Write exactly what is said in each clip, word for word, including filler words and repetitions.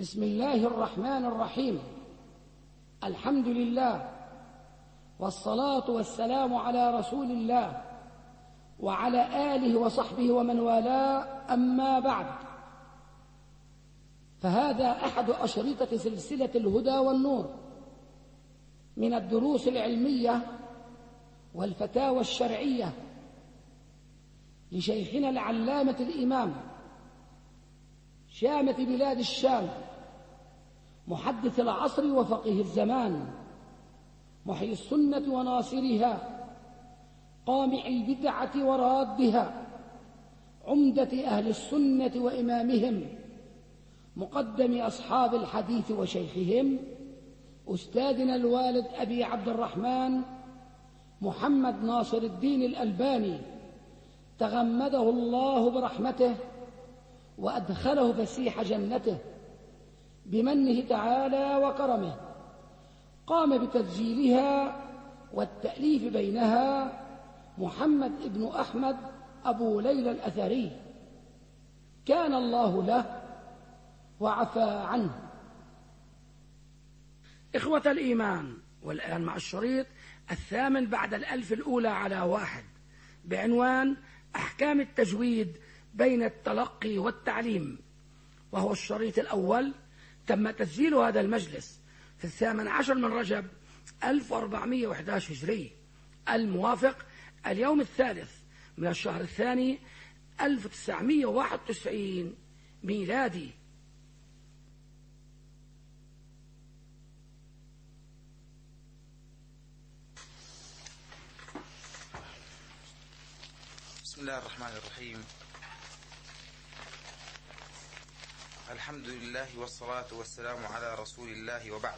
بسم الله الرحمن الرحيم. الحمد لله والصلاة والسلام على رسول الله وعلى آله وصحبه ومن والاه، أما بعد، فهذا أحد أشرطة سلسلة الهدى والنور من الدروس العلمية والفتاوى الشرعية لشيخنا العلامة الإمام شامة بلاد الشام، محدث العصر وفقيه الزمان، محيي السنة وناصرها، قامع البدعة ورادها، عمدة أهل السنة وإمامهم، مقدم أصحاب الحديث وشيخهم، أستاذنا الوالد أبي عبد الرحمن محمد ناصر الدين الألباني، تغمده الله برحمته وأدخله فسيح جنته بمنه تعالى وكرمه. قام بتسجيلها والتأليف بينها محمد ابن أحمد أبو ليلى الأثري، كان الله له وعفى عنه. إخوة الإيمان، والآن مع الشريط الثامن بعد الألف الأولى على واحد بعنوان أحكام التجويد بين التلقي والتعليم، وهو الشريط الأول. تم تسجيل هذا المجلس في الثامن عشر من رجب ألف وأربعمائة وأحد عشر هجري، الموافق اليوم الثالث من الشهر الثاني ألف وتسعمائة وواحد وتسعين ميلادي. بسم الله الرحمن الرحيم. الحمد لله والصلاة والسلام على رسول الله، وبعد.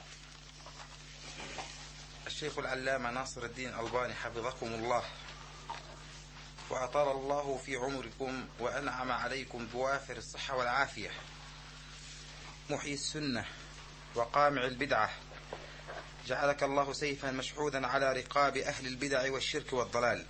الشيخ العلامة ناصر الدين الألباني حفظكم الله وأطال الله في عمركم وأنعم عليكم بوافر الصحة والعافية، محيي السنة وقامع البدعة، جعلك الله سيفا مشحوذا على رقاب أهل البدع والشرك والضلال.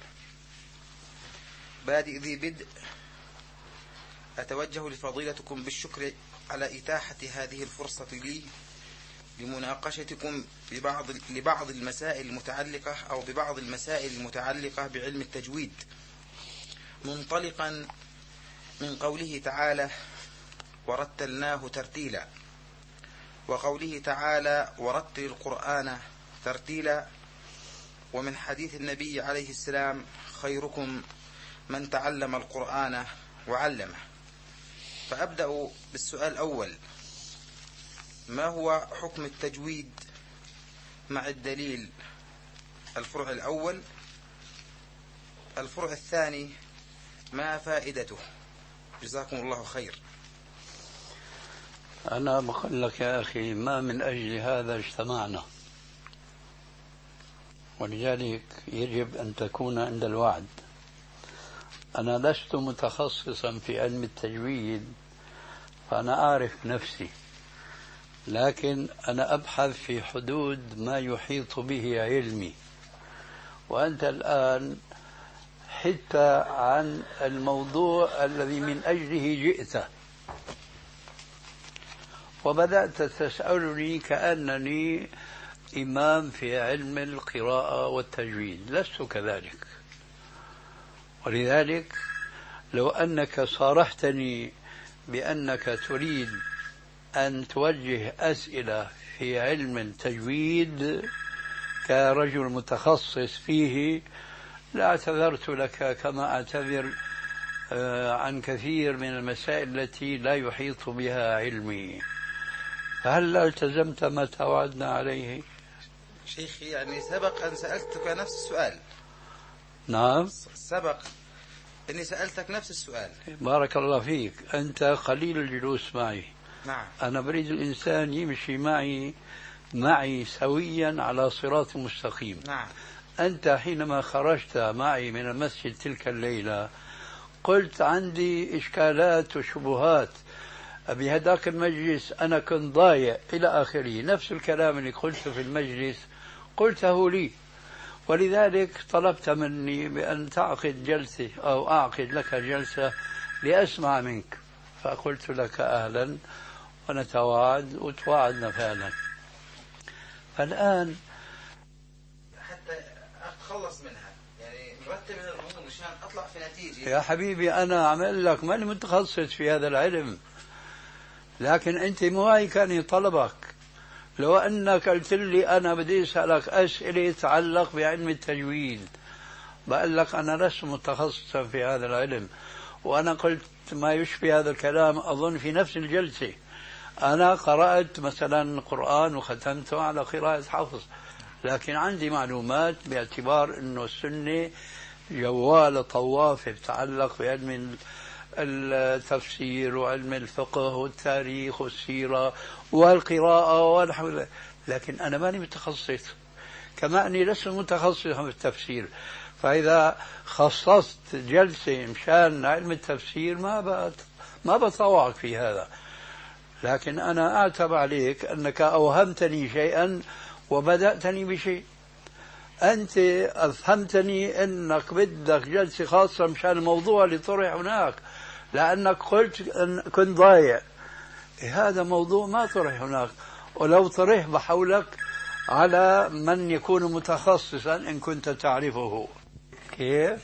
بادئ ذي بدء، أتوجه لفضيلتكم بالشكر على إتاحة هذه الفرصة لي لمناقشتكم ببعض لبعض المسائل المتعلقة أو ببعض المسائل المتعلقة بعلم التجويد، منطلقا من قوله تعالى: ورتلناه ترتيلا، وقوله تعالى: ورتل القرآن ترتيلا، ومن حديث النبي عليه السلام: خيركم من تعلم القرآن وعلمه. فأبدأ بالسؤال الأول: ما هو حكم التجويد مع الدليل؟ الفرع الأول. الفرع الثاني: ما فائدته؟ جزاكم الله خير. أنا بقول لك يا أخي، ما من أجل هذا اجتمعنا، ولذلك يجب أن تكون عند الوعد. أنا لست متخصصا في علم التجويد، فأنا أعرف نفسي، لكن أنا أبحث في حدود ما يحيط به علمي. وأنت الآن حتى عن الموضوع الذي من أجله جئت، وبدأت تسألني كأنني إمام في علم القراءة والتجويد. لست كذلك، ولذلك لو أنك صارحتني بأنك تريد أن توجه أسئلة في علم التجويد كرجل متخصص فيه لاعتذرت لك كما أعتذر عن كثير من المسائل التي لا يحيط بها علمي. فهل التزمت ما توعدنا عليه؟ شيخي، يعني سبق أن سألتك نفس السؤال. نعم، سبق أني سألتك نفس السؤال. بارك الله فيك. أنت قليل الجلوس معي. نعم. أنا بريد الإنسان يمشي معي معي سويا على صراط مستقيم. نعم. أنت حينما خرجت معي من المسجد تلك الليلة قلت عندي إشكالات وشبهات بهذاك المجلس، أنا كنت ضايع إلى آخره. نفس الكلام اللي قلته في المجلس قلته لي، ولذلك طلبت مني بأن تعقد جلسة أو أعقد لك جلسة لأسمع منك، فقلت لك أهلا ونتواعد وتواعدنا فعلا. فالآن حتى أتخلص منها، يعني مرتب من الأمور مشان أطلع في نتيجة. يا حبيبي أنا عمل لك ماني متخصص في هذا العلم، لكن أنت معي كان طلبك. لو أنك قلت لي أنا بدي أسألك أسئلة تتعلق بعلم التجويد، بقول لك أنا لست متخصصا في هذا العلم، وأنا قلت ما يشبه هذا الكلام أظن في نفس الجلسة. أنا قرأت مثلا القرآن وختمته على قراءة حفظ، لكن عندي معلومات باعتبار أنه السنة جوال طواف يتعلق بعلم التفسير وعلم الفقه والتاريخ والسيرة والقراءة والحمد لله. لكن أنا ماني متخصص، كما أني لست متخصصا في التفسير. فإذا خصصت جلسة مشان علم التفسير ما بت... ما بطوعك في هذا. لكن أنا أعتب عليك أنك أوهمتني شيئا وبدأتني بشيء. أنت أفهمتني أنك بدك جلسة خاصة مشان الموضوع اللي طرح هناك، لأنك قلت أن كنت ضايع. هذا موضوع ما طرح هناك، ولو طرح بحولك على من يكون متخصصا إن كنت تعرفه. كيف؟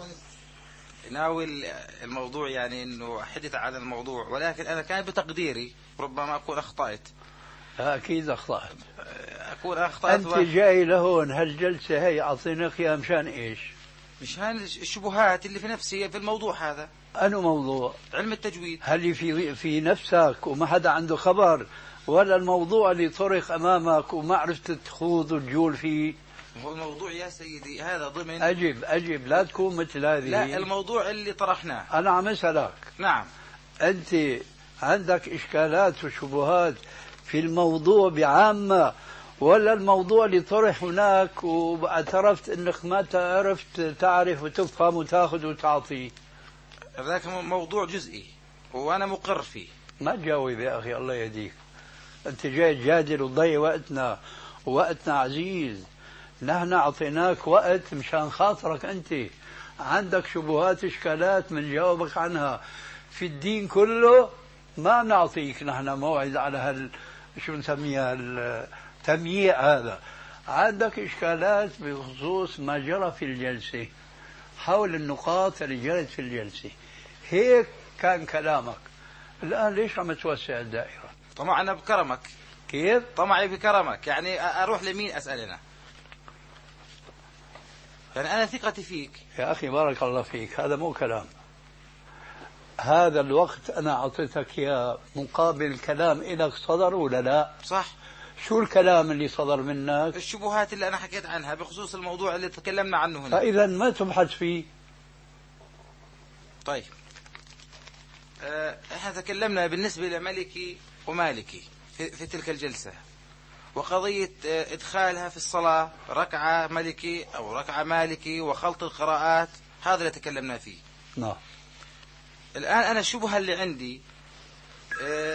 ناول الموضوع يعني أنه حدث عن الموضوع، ولكن أنا كان بتقديري ربما أكون أخطأت. أكيد أخطأت. أكون أخطأت. أنت و... جاي لهون هالجلسة هي أعطيناك إياها مشان إيش؟ مشان الشبهات اللي في نفسي في الموضوع هذا. أنو موضوع؟ علم التجويد. هل في في نفسك وما حدا عنده خبر، ولا الموضوع اللي طرق أمامك وما عرفت تخوض وتجول فيه؟ هو الموضوع يا سيدي هذا ضمن. أجب أجب، لا تكون مثل هذه. لا، الموضوع اللي طرحناه. أنا عم أسألك. نعم. أنت عندك إشكالات وشبهات في الموضوع بعامة، ولا الموضوع اللي طرح هناك واعترفت أنك ما تعرفت تعرف وتفهم وتاخذ وتعطي؟ ذاك موضوع جزئي وأنا مقر فيه. ما تجاوب يا أخي الله يهديك. أنت جاي تجادل وتضيع وقتنا، ووقتنا عزيز. نحن أعطيناك وقت مشان خاطرك أنت عندك شبهات إشكالات من جاوبك عنها. في الدين كله ما نعطيك نحن موعد على هال شو نسميها التمييع هذا. عندك إشكالات بخصوص ما جرى في الجلسة، حول النقاط اللي جرت في الجلسة. هيك كان كلامك. الآن ليش عم توسع الدائرة؟ طمعنا بكرمك. كيف؟ طمعي بكرمك، يعني أروح لمين أسأل أنا؟ يعني أنا ثقتي فيك. يا أخي بارك الله فيك، هذا مو كلام. هذا الوقت أنا أعطيتك يا مقابل كلام إلك صدر ولا لا؟ صح. شو الكلام اللي صدر منك؟ الشبهات اللي أنا حكيت عنها بخصوص الموضوع اللي تكلمنا عنه هنا. فإذا ما تبحث فيه. طيب أه احنا تكلمنا بالنسبة لملكي ومالكي في, في تلك الجلسة، وقضية إدخالها في الصلاة ركعة ملكي أو ركعة مالكي وخلط القراءات، هذا اللي تكلمنا فيه. نعم. الآن أنا الشبهة اللي عندي أه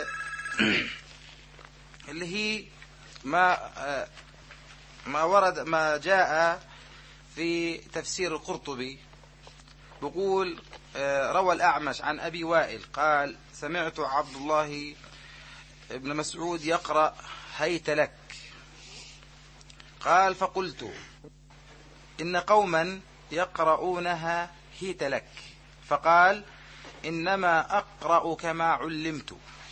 اللي هي ما أه ما ورد ما جاء في تفسير القرطبي، بقول أه روى الأعمش عن أبي وائل قال سمعت عبد الله ابن مسعود يقرأ هيت لك، قال فقلت إن قوما يقرؤونها هيت لك، فقال إنما أقرأ كما علمت.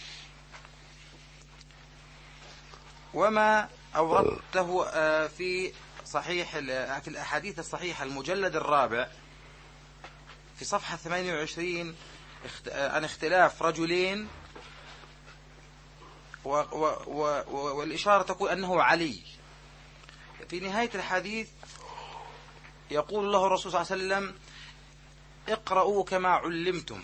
وما أوردته في صحيح في الأحاديث الصحيحة المجلد الرابع في صفحة ثمانية وعشرين عن اختلاف رجلين، و و و والإشارة تقول أنه علي. في نهاية الحديث يقول له الرسول صلى الله عليه وسلم اقرأوا كما علمتم.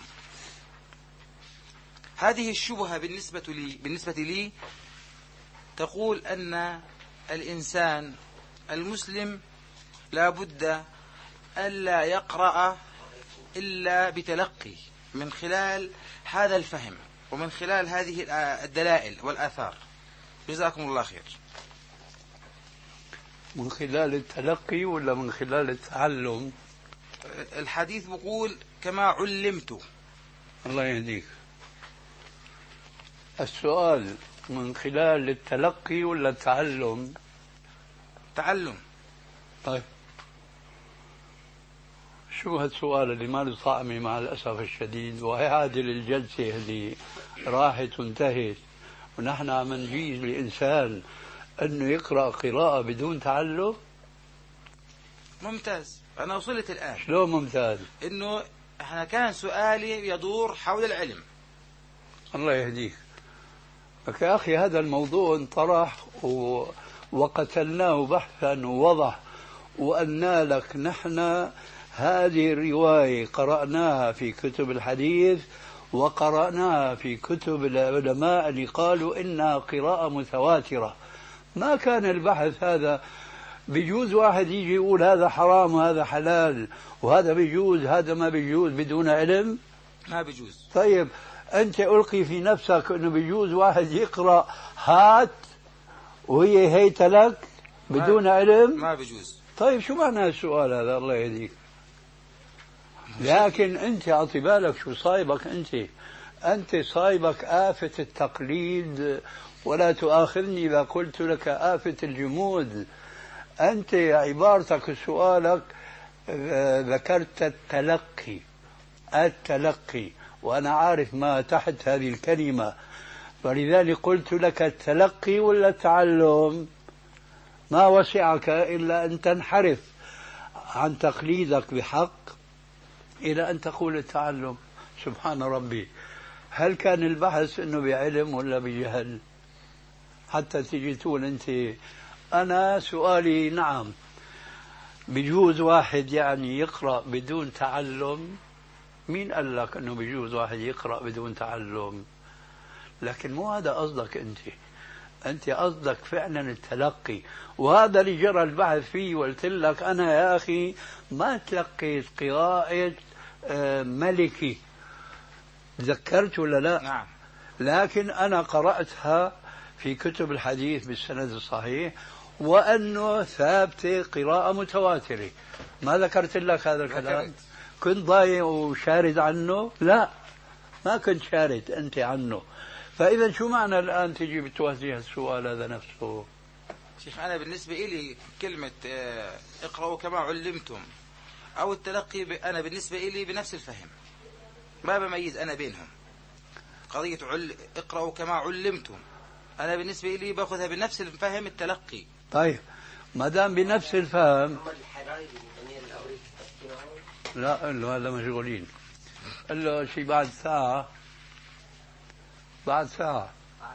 هذه الشبهة بالنسبة لي بالنسبة لي تقول أن الإنسان المسلم لا بد ألا يقرأ إلا بتلقي من خلال هذا الفهم ومن خلال هذه الدلائل والآثار. جزاكم الله خير. من خلال التلقي ولا من خلال التعلم؟ الحديث بقول كما علمت. الله يهديك. السؤال من خلال التلقي ولا التعلم؟ تعلم. طيب شو هالسؤال اللي ما له طعمه مع الأسف الشديد، وهذه الجلسة اللي راحت وانتهت ونحن عم نجيز لإنسان أنه يقرأ قراءة بدون تعلم؟ ممتاز، أنا وصلت الآن. شلون ممتاز؟ إنه احنا كان سؤالي يدور حول العلم. الله يهديك. لك يا أخي هذا الموضوع انطرح و... وقتلناه بحثا ووضح، وأن لك نحن هذه الرواية قرأناها في كتب الحديث وقرأناها في كتب العلماء اللي قالوا إنها قراءة متواترة. ما كان البحث هذا بيجوز واحد يجي يقول هذا حرام وهذا حلال وهذا بيجوز هذا ما بيجوز بدون علم؟ ما بيجوز. طيب أنت ألقي في نفسك أنه بيجوز واحد يقرأ هات وهي هيت لك بدون ما علم؟ ما بيجوز. طيب شو معنى السؤال هذا؟ الله يهديك. لكن أنت أعطي بالك شو صايبك. أنت أنت صايبك آفة التقليد، ولا تؤاخذني إذا قلت لك آفة الجمود. أنت عبارتك سؤالك ذكرت التلقي التلقي وأنا عارف ما تحت هذه الكلمة، فلذلك قلت لك التلقي ولا التعلم. ما وسعك إلا أن تنحرف عن تقليدك بحق إلى أن تقول التعلم. سبحان ربي، هل كان البحث أنه بعلم ولا بجهل حتى تجي تقول أنت؟ أنا سؤالي نعم بيجوز واحد يعني يقرأ بدون تعلم. مين قال لك أنه بيجوز واحد يقرأ بدون تعلم؟ لكن مو هذا قصدك أنت. أنت قصدك فعلا التلقي، وهذا اللي جرى البحث فيه. وقلت لك أنا يا أخي ما تلقيت قراءة ملكي، ذكرت ولا لا؟ نعم. لكن أنا قرأتها في كتب الحديث بالسند الصحيح، وأنه ثابتة قراءة متواترة. ما ذكرت لك هذا الكلام؟ ذكرت. كنت ضايع وشارد عنه؟ لا، ما كنت شارد أنت عنه. فإذا شو معنى الآن تجي بتوجه السؤال هذا نفسه؟ شيخ أنا بالنسبة إلي كلمة اقرأوا كما علمتم أو التلقي، أنا بالنسبة إلي بنفس الفهم، ما بميز أنا بينهم. قضية عل... اقرأوا كما علمتم أنا بالنسبة إلي باخذها بنفس الفهم التلقي. طيب ما دام بنفس الفهم، لا قل له هذا مشغولين، قل له شي بعد ساعة بعد ساعة.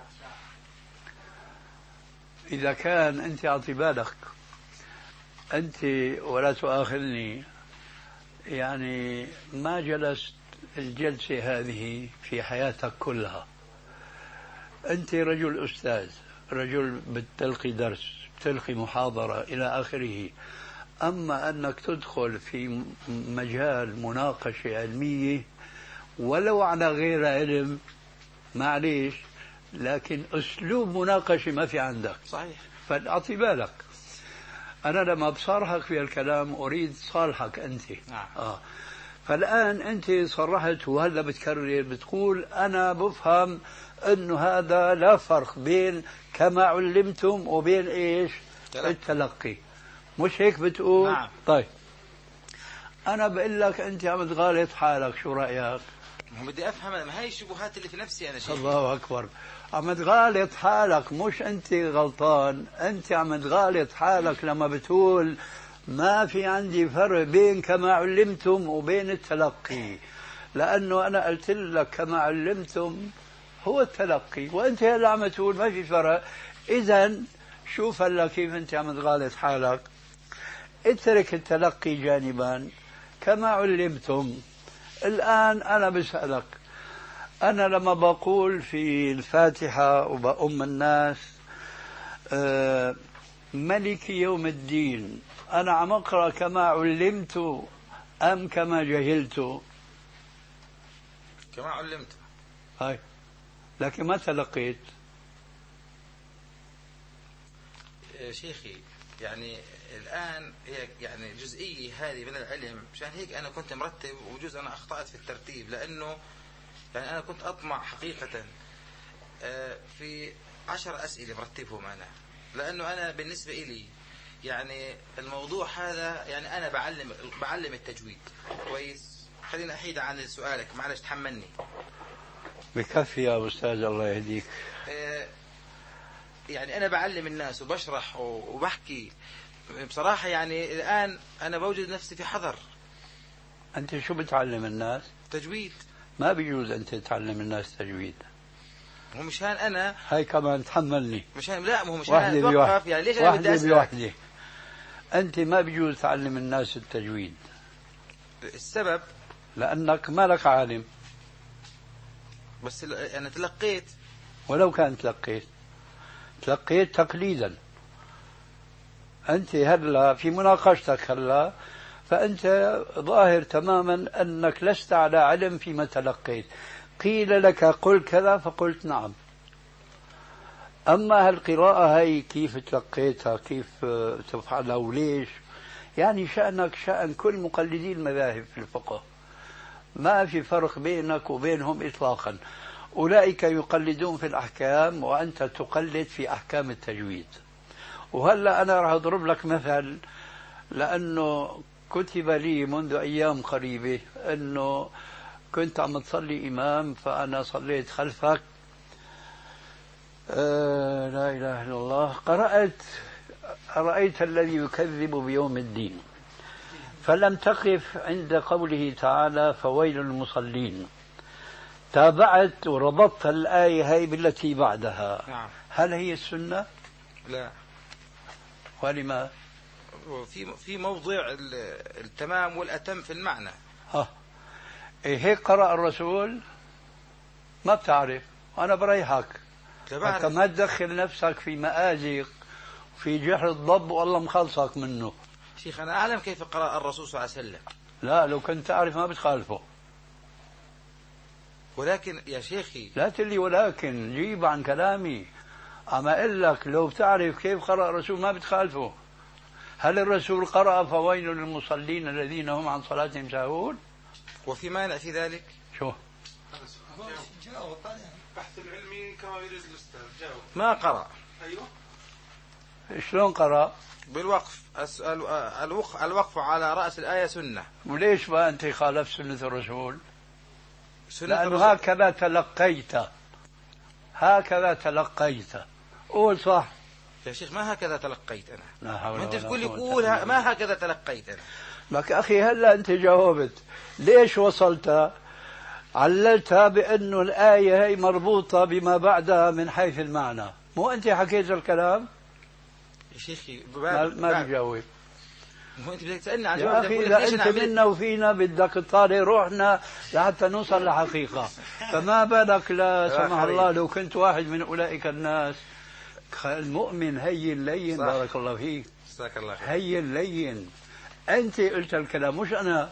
إذا كان أنت أعطي بالك أنت ولا تؤاخذني، يعني ما جلست الجلسة هذه في حياتك كلها. أنت رجل أستاذ، رجل بتلقي درس، بتلقي محاضرة إلى آخره. أما أنك تدخل في مجال مناقشة علمية ولو على غير علم، معليش، لكن أسلوب مناقشة ما في عندك. صحيح. فأعطي بالك، أنا لما بصارحك في الكلام أريد صالحك أنت. نعم. آه. فالآن أنت صرحت وهلا بتكرر بتقول أنا بفهم أنه هذا لا فرق بين كما علمتم وبين إيش؟ تلقي. التلقي، مش هيك بتقول؟ نعم. طيب أنا بقول لك أنت عم تغالط حالك، شو رأيك؟ بدي أفهم، ما هي الشبهات اللي في نفسي أنا شيخ. الله أكبر، عم تغالط حالك، مش أنت غلطان، أنت عم تغالط حالك لما بتقول ما في عندي فرق بين كما علمتم وبين التلقي، لأنه أنا قلت لك كما علمتم هو التلقي، وأنت هلا عم تقول ما في فرق. إذن شوف هلا كيف أنت عم تغالط حالك. اترك التلقي جانبا، كما علمتم. الآن أنا بسألك، أنا لما بقول في الفاتحة وبأم الناس آه ملك يوم الدين، أنا عم أقرأ كما علمت أم كما جهلت؟ كما علمت. هاي، لكن ما تلقيت. شيخي يعني الآن هي يعني جزئية هذه من العلم، مشان هيك أنا كنت مرتب، وبجوز أنا أخطأت في الترتيب، لأنه يعني أنا كنت أطمع حقيقة في عشر أسئلة برتبهم أنا، لأنه أنا بالنسبة إلي يعني الموضوع هذا يعني أنا بعلم بعلم التجويد كويس. خلينا أحيد عن سؤالك، معلش تحملني. بكفي يا أستاذ الله يهديك. يعني أنا بعلم الناس وبشرح وبحكي بصراحة. يعني الآن أنا بوجد نفسي في حذر. أنت شو بتعلم الناس؟ تجويد. ما بيجوز أنت تعلم الناس تجويد. هو مشان أنا هاي كمان تحملني. مشان لا مو مشان أتوقف. يعني ليش أنا بدي أسألك؟ بوحدة. أنت ما بيجوز تعلم الناس التجويد. السبب؟ لأنك ما لك عالم. بس أنا تلقيت. ولو كان تلقيت تلقيت تقليدا. أنت هلا في مناقشتك هلا فأنت ظاهر تماما أنك لست على علم فيما تلقيت. قيل لك قل كذا فقلت نعم. أما هالقراءة هي كيف تلقيتها، كيف تفعلها وليش، يعني شأنك شأن كل مقلدي المذاهب في الفقه، ما في فرق بينك وبينهم إطلاقا. أولئك يقلدون في الأحكام وأنت تقلد في أحكام التجويد. وهلأ أنا راح أضرب لك مثل، لأنه كتب لي منذ أيام قريبة أنه كنت عم تصلي إمام فأنا صليت خلفك. آه لا إله إلا الله. قرأت أرأيت الذي يكذب بيوم الدين، فلم تقف عند قوله تعالى فويل للمصلين. تابعت وربطت الآية هي بالتي بعدها. نعم. هل هي السنة؟ لا. ولما؟ في في موضع التمام والأتم في المعنى. ها إيه هيك قرأ الرسول؟ ما بتعرف، وأنا بريحك حتى ما تدخل نفسك في مآزق في جحر الضب والله مخلصك منه. شيخ أنا أعلم كيف قرأ الرسول صلى الله عليه وسلم. لا لو كنت تعرف ما بتخالفه. ولكن يا شيخي لا تلي ولكن، جيب عن كلامي. أما أقول لك لو بتعرف كيف قرأ الرسول ما بتخالفه. هل الرسول قرأ فويل للمصلين الذين هم عن صلاتهم ساهون؟ وفي مانع في ذلك؟ شو؟ البحث العلمي كما يريد الأستاذ. جاوب. ما قرأ. أيوه. شلون قرأ؟ بالوقف. الوقف على رأس الآية سنة. وليش بقى أنت خالف سنة الرسول؟ سنة لأنه الرسول. هكذا تلقيت، هكذا تلقيت. قول صح يا شيخ. ما هكذا تلقيت أنا. لا حول ما أنت ولا تقول لي قوة قول إلا بالله. ما هكذا تلقيت أنا. لك أخي هلا أنت جاوبت، ليش وصلت؟ عللتها بأنه الآية هي مربوطة بما بعدها من حيث المعنى. مو أنت حكيت الكلام؟ يا شيخي ما, ما بجاوب. مو أنت بدك تسألني عن يا جواب. أخي إذا أنت منا وفينا بدك تطالع روحنا لحتى نوصل لحقيقة، فما بالك لا سمح الله لو كنت واحد من أولئك الناس. المؤمن هين لين. بارك الله فيك. الله هين لين. أنت قلت الكلام مش أنا.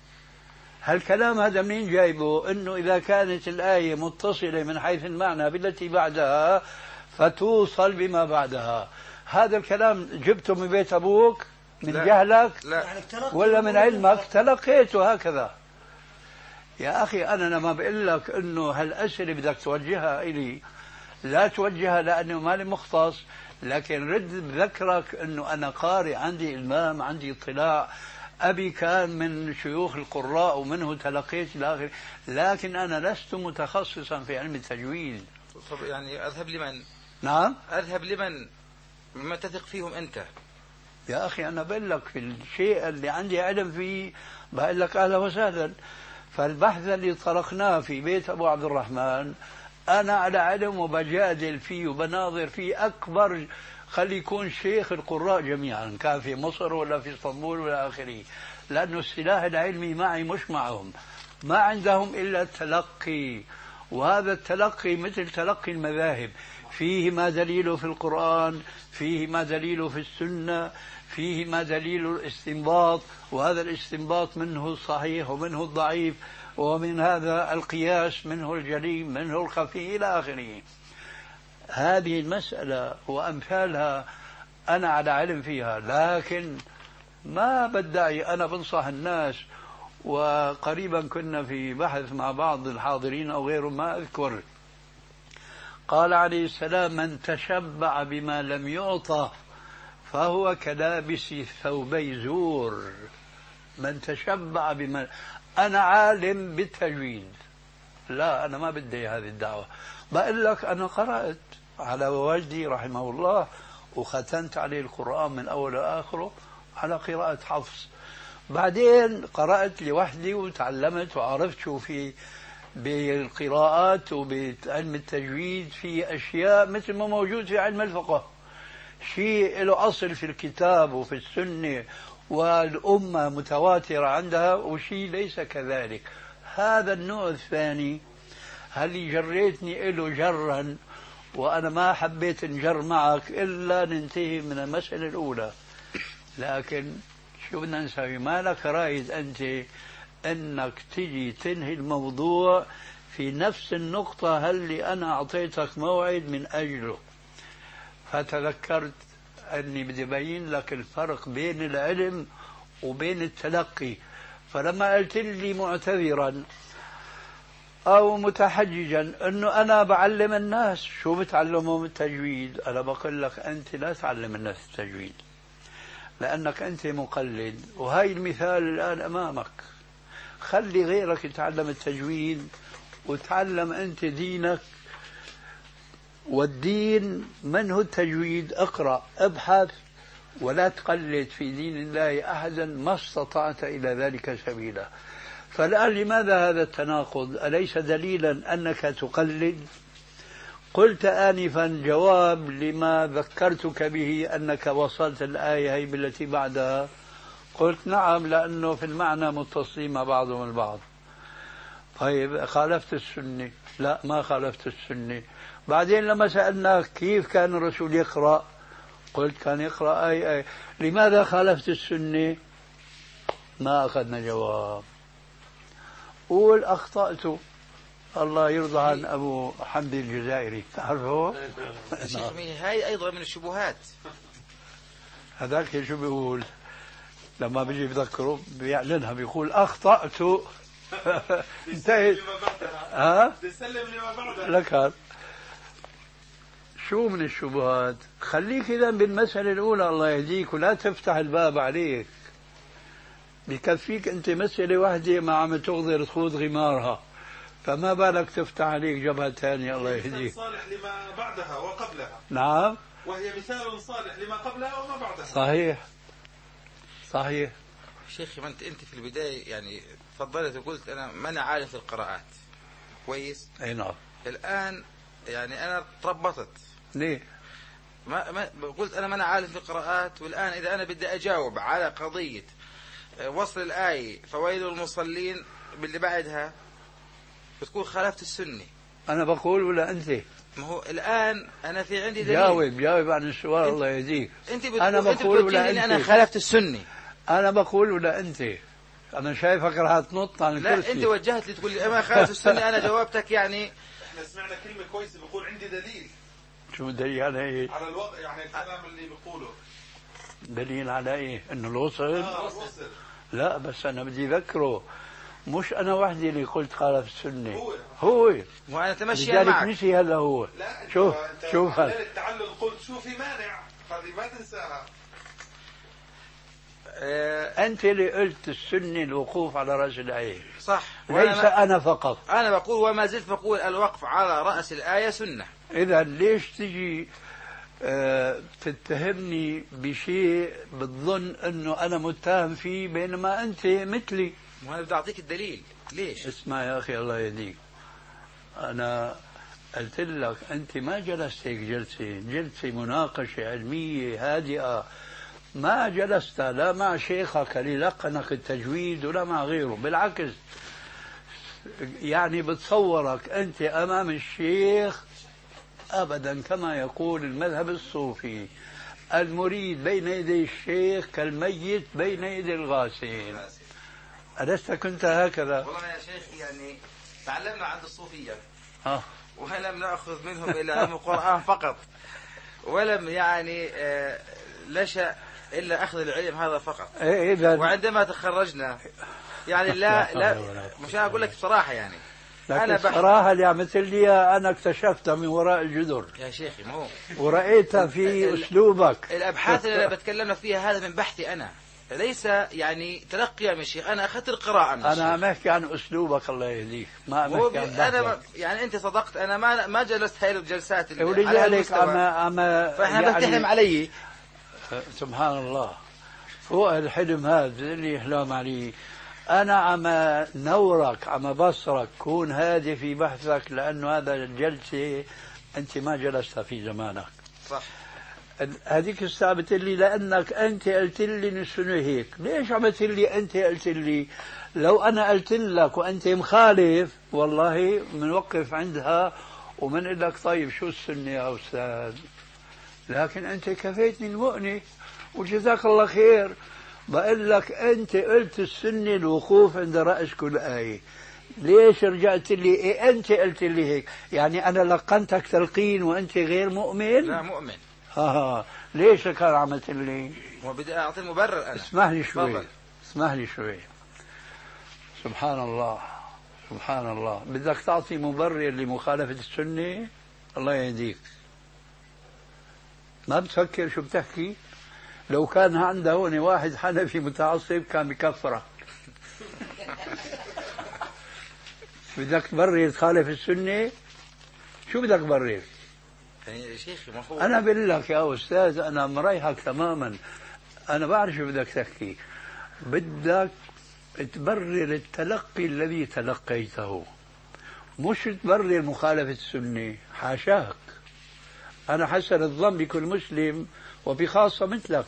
هالكلام هذا منين جايبه؟ إنه إذا كانت الآية متصلة من حيث المعنى بالتي بعدها فتوصل بما بعدها. هذا الكلام جبته من بيت أبوك من لا. جهلك؟ لا. ولا من علمك تلقيته هكذا؟ يا أخي أنا لما بقول لك إنه هالأسئلة بدك توجهها إلي لا توجهها لأنه مالي مختص، لكن رد بذكرك أنه أنا قارئ، عندي إلمام، عندي اطلاع. أبي كان من شيوخ القراء ومنه تلقيت إلى آخره، لكن أنا لست متخصصا في علم التجويد. طب يعني أذهب لمن؟ نعم. أذهب لمن؟ مما تثق فيهم أنت. يا أخي أنا بقول لك في الشيء اللي عندي علم فيه بقول لك أهلا وسهلا. فالبحث اللي طرقناه في بيت أبو عبد الرحمن أنا على علم وبجادل فيه وبناظر فيه أكبر. خلي يكون شيخ القراء جميعا، كان في مصر ولا في اسطنبول ولا آخره، لأنه السلاح العلمي معي مش معهم. ما عندهم إلا التلقي، وهذا التلقي مثل تلقي المذاهب، فيه ما دليله في القرآن، فيه ما دليله في السنة، فيه ما دليل الاستنباط، وهذا الاستنباط منه الصحيح ومنه الضعيف، ومن هذا القياس منه الجليم منه الخفي إلى آخره. هذه المسألة وأمثالها أنا على علم فيها، لكن ما بدعي. أنا بنصح الناس، وقريبا كنا في بحث مع بعض الحاضرين أو غيرهم ما أذكر، قال عليه السلام: من تشبع بما لم يعطى فهو كلابس ثوبي زور. من تشبع بما، أنا عالم بالتجويد، لا أنا ما بدي هذه الدعوة، بقول لك أنا قرأت على والدي رحمه الله وختمت عليه القرآن من أول لآخره على قراءة حفص، بعدين قرأت لوحدي وتعلمت وعرفت شو في بالقراءات وبعلم التجويد في أشياء مثل ما موجود في علم الفقه، شيء له أصل في الكتاب وفي السنة والأمة متواترة عندها، وشيء ليس كذلك. هذا النوع الثاني هل جريتني له جرا وأنا ما حبيت نجر معك إلا ننتهي من المسألة الأولى، لكن شو بدنا نسوي؟ ما لك رايد أنت أنك تجي تنهي الموضوع في نفس النقطة اللي أنا أعطيتك موعد من أجله. فتذكرت أني بدي أبين لك الفرق بين العلم وبين التلقي، فلما قلت لي معتذرا أو متحججا أنه أنا بعلم الناس، شو بتعلمهم التجويد؟ أنا بقول لك أنت لا تعلم الناس التجويد لأنك أنت مقلد، وهاي المثال الآن أمامك. خلي غيرك يتعلم التجويد وتعلم أنت دينك، والدين من هو التجويد؟ اقرأ، ابحث، ولا تقلد في دين الله أحدا ما استطعت إلى ذلك سبيلا. فالآن لماذا هذا التناقض؟ أليس دليلا أنك تقلد؟ قلت آنفا جواب لما ذكرتك به أنك وصلت الآية هي بالتي بعدها، قلت نعم لأنه في المعنى متصلين مع بعضهم البعض. طيب خالفت السنة؟ لا ما خالفت السنة. بعدين لما سألناك كيف كان الرسول يقرأ، قلت كان يقرأ أي أي. لماذا خالفت السنة؟ ما أخذنا جواب. قول أخطأت. الله يرضى عن أبو حمد الجزائري، تعرفه؟ هاي أيضا من الشبهات. هذاك شو بيقول لما بيجي بذكره بيعلنها، بيقول أخطأت. انتهت. ها؟ لك هذا شو من الشبهات؟ خليك إذا بالمسألة الأولى الله يهديك، ولا تفتح الباب عليك. بكفيك أنت مسألة واحدة ما عم تغذر تخوض غمارها، فما بالك تفتح عليك جبهة ثانية. الله يهديك. صالح لما بعدها وقبلها. نعم. وهي مثال صالح لما قبلها وما بعدها. صحيح صحيح. شيخي ما أنت أنت في البداية يعني تفضلت وقلت أنا ما أنا عارف القراءات كويس. أي نعم. الآن يعني أنا تربطت. ليه؟ ما ما قلت أنا ما أنا عارف القراءات، والآن إذا أنا بدي أجاوب على قضية وصل الآية فويل المصلين باللي بعدها بتكون خالفت السنة. أنا بقول ولا أنت؟ ما هو الآن أنا في عندي دليل. جاوب جاوب عن السؤال. الله يهديك. أنت بتقول أنا بقول ولا أنت؟ أنا خالفت السنة. أنا بقول ولا أنت؟ أنا شايفك راح تنط عن الكرسي. لا أنت وجهت لي تقول لي أما خالفت السنة، أنا جاوبتك يعني. إحنا سمعنا كلمة كويسة بقول عندي دليل. شو دليل على إيه؟ على الوضع يعني الكلام اللي بقوله. دليل على إيه؟ إنه الوصل؟ آه الوصل. لا بس أنا بدي أذكره، مش أنا وحدي اللي قلت خالف السنة. هو هو وأنا تمشي معك. لذلك نسي هلا هو. لا شوف شوف هذا التعلل قلت شو في مانع، هذه ما تنساها. آه أنت اللي قلت السنة الوقوف على رأس الآية. صح. ليس أنا فقط. أنا بقول وما زلت بقول الوقف على رأس الآية سنة. إذا ليش تجي أه تتهمني بشيء بتظن أنه أنا متهم فيه بينما أنت مثلي؟ وأنا بدي أعطيك الدليل. ليش؟ اسمع يا أخي الله يهديك، أنا قلت لك أنت ما جلست هيك جلسة جلسة مناقشة علمية هادئة، ما جلست لا مع شيخك ليلقنك التجويد ولا مع غيره، بالعكس يعني بتصورك أنت أمام الشيخ أبدا كما يقول المذهب الصوفي، المريد بين يدي الشيخ كالميت بين يدي الغاسل. ألست كنت هكذا؟ والله يا شيخ يعني تعلمنا عند الصوفية آه. ولم نأخذ منهم إلا القرآن فقط، ولم يعني آه لشأ إلا أخذ العلم هذا فقط. إيه إذا وعندما تخرجنا يعني لا لا مش أنا أقول لك بصراحة يعني لكن أنا بح... الصراحة اللي عملت لي أنا اكتشفتها من وراء الجدر يا شيخي ما هو ورأيتها في أسلوبك. الأبحاث اللي بتكلمنا فيها هذا من بحثي أنا، ليس يعني تلقيا من الشيخ. أنا أخذت القراءة من الشيخ. أنا عم أحكي عن أسلوبك الله يهديك، ما عم أحكي عن أنا بحثك. يعني أنت صدقت، أنا ما ما جلست هاي الجلسات اللي ولذلك عم عم فإحنا يعني بتحلم علي. سبحان الله، فوق الحلم هذا اللي يحلم عليه. أنا عم نورك، عم بصرك، كون هادي في بحثك، لأنه هذا الجلسة أنت ما جلست في زمانك. صح. هذيك الساعة بتقول لي لأنك أنت قلت لي نسنو هيك. ليش عم تقول لي أنت قلت لي؟ لو أنا قلت لك وأنت مخالف والله بنوقف عندها ومنقول لك طيب شو السنة يا أستاذ؟ لكن أنت كفيتني المؤنة وجزاك الله خير. بقول لك أنت قلت السنة الوقوف عند رأس كل آية. ليش رجعت لي إيه أنت قلت لي هيك؟ يعني أنا لقنتك تلقين وأنت غير مؤمن؟ لا مؤمن. ها ليش كان عملت لي؟ وبدي أعطي مبرر أنا. اسمح لي شوي. فضل. اسمح لي شوي. سبحان الله سبحان الله. بدك تعطي مبرر لمخالفة السنة؟ الله يهديك. ما بتفكر شو بتحكي؟ لو كان عنده هون واحد حنفي متعصب كان بكفرك. بدك تبرر تخالف السنة؟ شو بدك تبرر؟ يعني يا شيخي ما هو أنا بقول لك يا أستاذ أنا مريحك تماما. أنا بعرف شو بدك تحكي. بدك تبرر التلقي الذي تلقيته، مش تبرر مخالفة السنة. حاشاك. أنا حسن الظن بكل مسلم وبخاصة مثلك.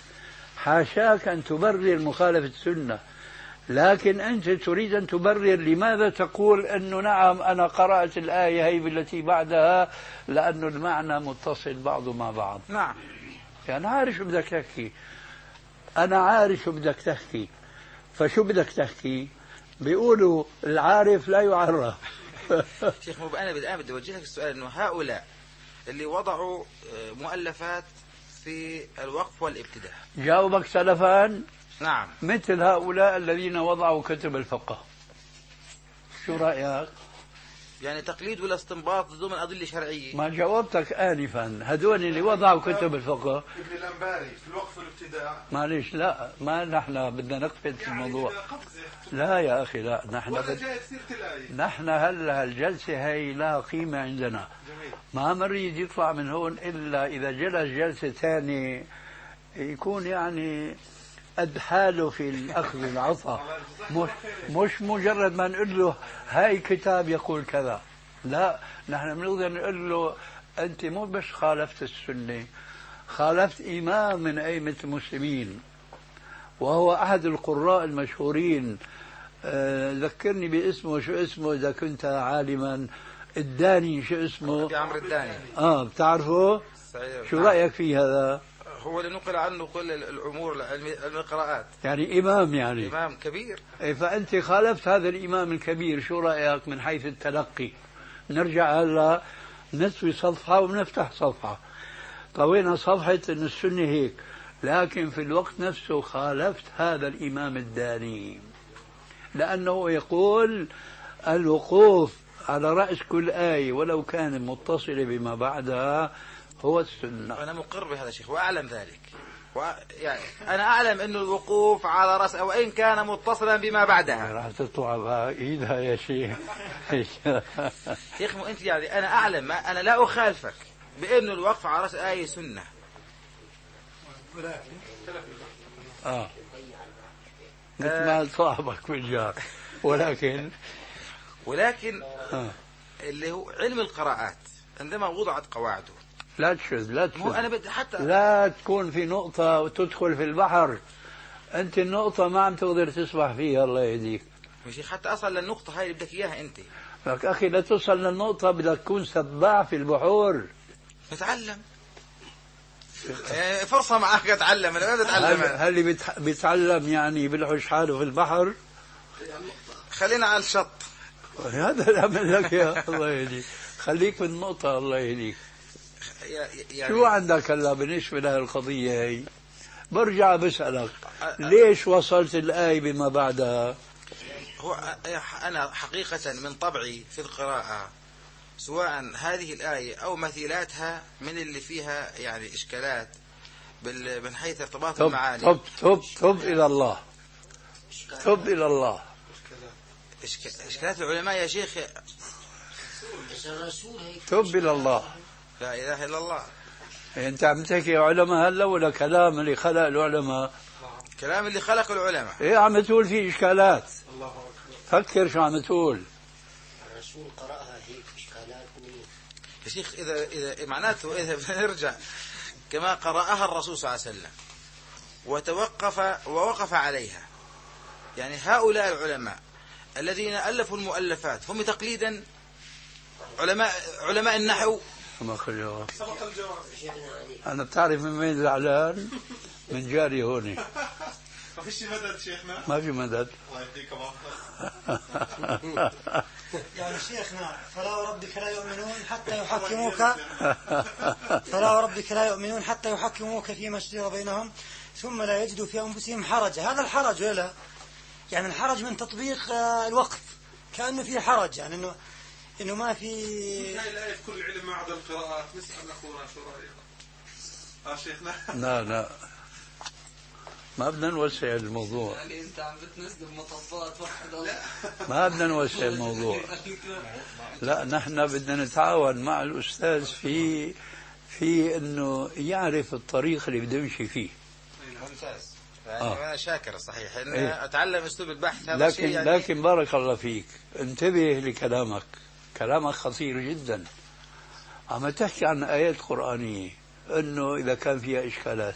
حاشاك أن تبرر مخالفة السنة، لكن أنت تريد أن تبرر لماذا تقول أنه نعم أنا قرأت الآية هي بالتي بعدها لأنه المعنى متصل بعضه مع بعض. نعم. يعني عارف شو بدك تحكي. أنا عارف شو بدك تحكي. فشو بدك تحكي؟ بيقولوا العارف لا يعرف. شيخ مو أنا بدي بدي أوجه لك السؤال، إنه هؤلاء اللي وضعوا مؤلفات في الوقف والابتداء جاوبك سلفا. نعم. مثل هؤلاء الذين وضعوا كتب الفقه، شو رأيك؟ يعني تقليد ولا استنباط ضمن أدلة شرعية؟ ما جاوبتك آنفا. هدول اللي وضعوا كتب الفقه ابن الأنباري في الوقف والابتداء. معلش لا ما نحن بدنا نقفل في الموضوع. لا يا أخي لا نحن بد... نحن هلا الجلسة هي لها قيمة عندنا. ما مريد يطلع من هون إلا إذا جلس جلسة ثانية يكون يعني قد حاله في الأخذ العطاء، مش, مش مجرد ما نقول له هاي كتاب يقول كذا. لا نحن بنقدر نقول له أنت مو بس خالفت السنة، خالفت إمام من أئمة المسلمين وهو أحد القراء المشهورين. أه ذكرني باسمه، شو اسمه إذا كنت عالما؟ الداني، شو اسمه؟ عمرو الداني. آه بتعرفه؟ شو رأيك في هذا؟ هو اللي نقل عنه كل الأمور علم القراءات. يعني إمام يعني إمام كبير. فأنت خالفت هذا الإمام الكبير. شو رأيك من حيث التلقي؟ نرجع هلا نسوي صفحة ونفتح صفحة. طوينا صفحة أن السنة هيك، لكن في الوقت نفسه خالفت هذا الإمام الداني لأنه يقول الوقوف على رأس كل آية ولو كان متصلة بما بعدها هو السنة. أنا مقر بهذا الشيخ وأعلم ذلك. و... يعني أنا أعلم أنه الوقوف على رأس أو إن كان متصلا بما بعدها. راح تطلع بإيدها يا شيخ. شيخ مو أنت يعني أنا أعلم ما أنا لا أخالفك بأنه الوقف على رأس آية سنة. آه مثل ما صاحبك بالجار. ولكن ولكن آه. اللي هو علم القراءات عندما وضعت قواعده لا تشذ لا تشذ. مو أنا بدي حتى لا تكون في نقطة وتدخل في البحر. أنت النقطة ما عم تقدر تسبح فيها الله يهديك. مش حتى أصل للنقطة هاي اللي بدك إياها أنت. لك أخي لا توصل للنقطة بدك تكون سباح في البحور. بتعلم. فرصة معك أتعلم. أنا ما بتعلم. هل اللي بيتعلم يعني بيلحش حاله في البحر؟ خلينا على الشط. هذا اللي عمل لك يا الله يهديك. خليك في النقطة الله يهديك. يعني شو عندك هلا بالنسبة لهذه القضية هي؟ برجع بسألك ليش وصلت الآية بما بعدها؟ هو أنا حقيقة من طبعي في القراءة سواء هذه الآية أو مثيلاتها من اللي فيها يعني إشكالات من حيث ارتباط المعاني. تب تب تب إلى الله، تب إلى الله. إشكالات العلماء يا شيخ، تب إلى الله. لا إله إلا الله. أنت عم تحكي علماء هلا ولا كلام اللي خلق العلماء؟ كلام اللي خلق العلماء. إيه عم تقول فيه إشكالات. فكر شو عم تقول. الرسول قرأها هيك إشكالات منين؟ يا شيخ إذا إذا معناته إذا بنرجع كما قرأها الرسول صلى الله عليه وسلم وتوقف ووقف عليها، يعني هؤلاء العلماء الذين ألفوا المؤلفات هم تقليدا علماء علماء النحو. ما خليه. سبق الجواب. أنا بتعرف من وين زعلان؟ من جاري هوني. ما فيش مدد شيخنا؟ ما في مدد. الله يهديك يعني شيخنا فلا وربك لا يؤمنون حتى يحكموك فلا وربك لا يؤمنون حتى يحكموك فيما شجر بينهم ثم لا يجدوا في أنفسهم حرج. هذا الحرج ولا يعني الحرج من تطبيق الوقف، كأنه في حرج، يعني إنه إنه ما في. هاي الآية في كل علم ما عدا القراءات. نسأل أخونا شو رأيه. آه شيخنا. لا لا ما بدنا نوسع الموضوع. يعني أنت عم بتنزل مطبات واحد الله. ما بدنا نوسع الموضوع. لا نحن بدنا نتعاون مع الأستاذ في في إنه يعرف الطريق اللي بده يمشي فيه. ممتاز. يعني آه. أنا شاكر صحيح إن إيه؟ أتعلم أسلوب البحث هذا لكن شيء يعني. لكن بارك الله فيك، انتبه لكلامك، كلامك خطير جدا. عم تحكي عن آيات قرآنية إنه إذا كان فيها إشكالات،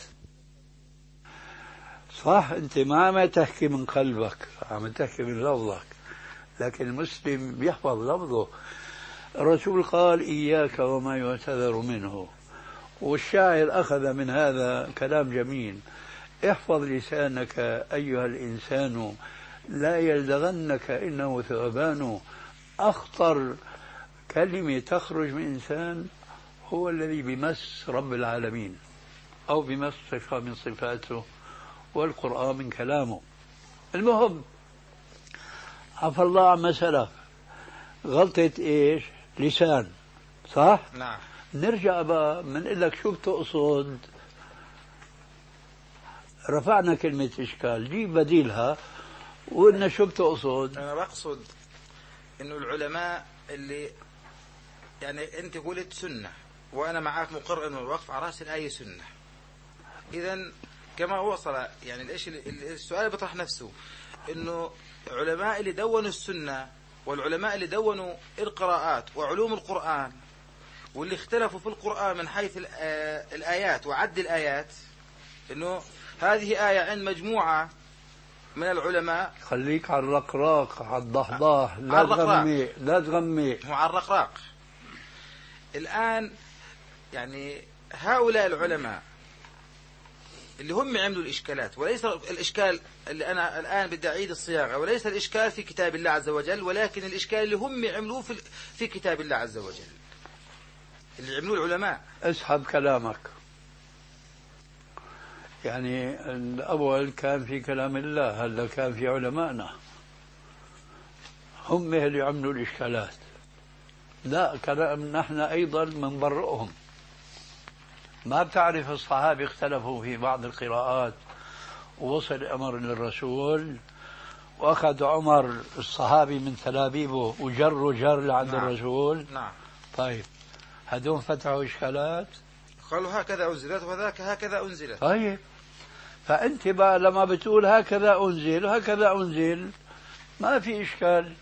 صح؟ أنت ما عم تحكي من قلبك، عم تحكي من لفظك، لكن المسلم بيحفظ لفظه. الرسول قال إياك وما يعتذر منه، والشاعر أخذ من هذا كلام جميل: احفظ لسانك أيها الإنسان لا يلدغنك إنه ثعبان. أخطر كلمة تخرج من إنسان هو الذي بمس رب العالمين أو بمس صفة من صفاته، والقرآن من كلامه. المهم عفى الله عما سلف، غلطة إيش؟ لسان، صح؟ نعم. نرجع بقى بنقول لك شو بتقصد. رفعنا كلمة إشكال، جيب بديلها وقلنا شو بتقصد. أنا بقصد إنه العلماء اللي يعني أنت قلت سنة وأنا معك مقر إنه الوقف على رأس الآية سنة. إذن كما وصل يعني الإيش السؤال بيطرح نفسه إنه علماء اللي دونوا السنة والعلماء اللي دونوا القراءات وعلوم القرآن واللي اختلفوا في القرآن من حيث الآيات وعد الآيات، إنه هذه آية عند مجموعة من العلماء. خليك على الرقراق، على الضحضاح، لا تغمي لا تغمي. هو على الرقراق. الآن يعني هؤلاء العلماء اللي هم عملوا الإشكالات، وليس الإشكال اللي أنا الآن بدي أعيد الصياغة، وليس الإشكال في كتاب الله عز وجل، ولكن الإشكال اللي هم عملوه في في كتاب الله عز وجل، اللي عملوه العلماء. اسحب كلامك. يعني الأول كان في كلام الله، هلا كان في علمائنا هم اللي عملوا الإشكالات. لا، كلام نحن أيضا منبرئهم. ما بتعرف الصحابة اختلفوا في بعض القراءات ووصل أمر للرسول وأخذ عمر الصحابي من تلابيبه وجر جر لعند نعم. الرسول. نعم. طيب هدول فتحوا إشكالات، قالوا هكذا أنزلت وذاك هكذا أنزلت. طيب فأنت بقى لما بتقول هكذا أنزل هكذا أنزل ما في إشكال،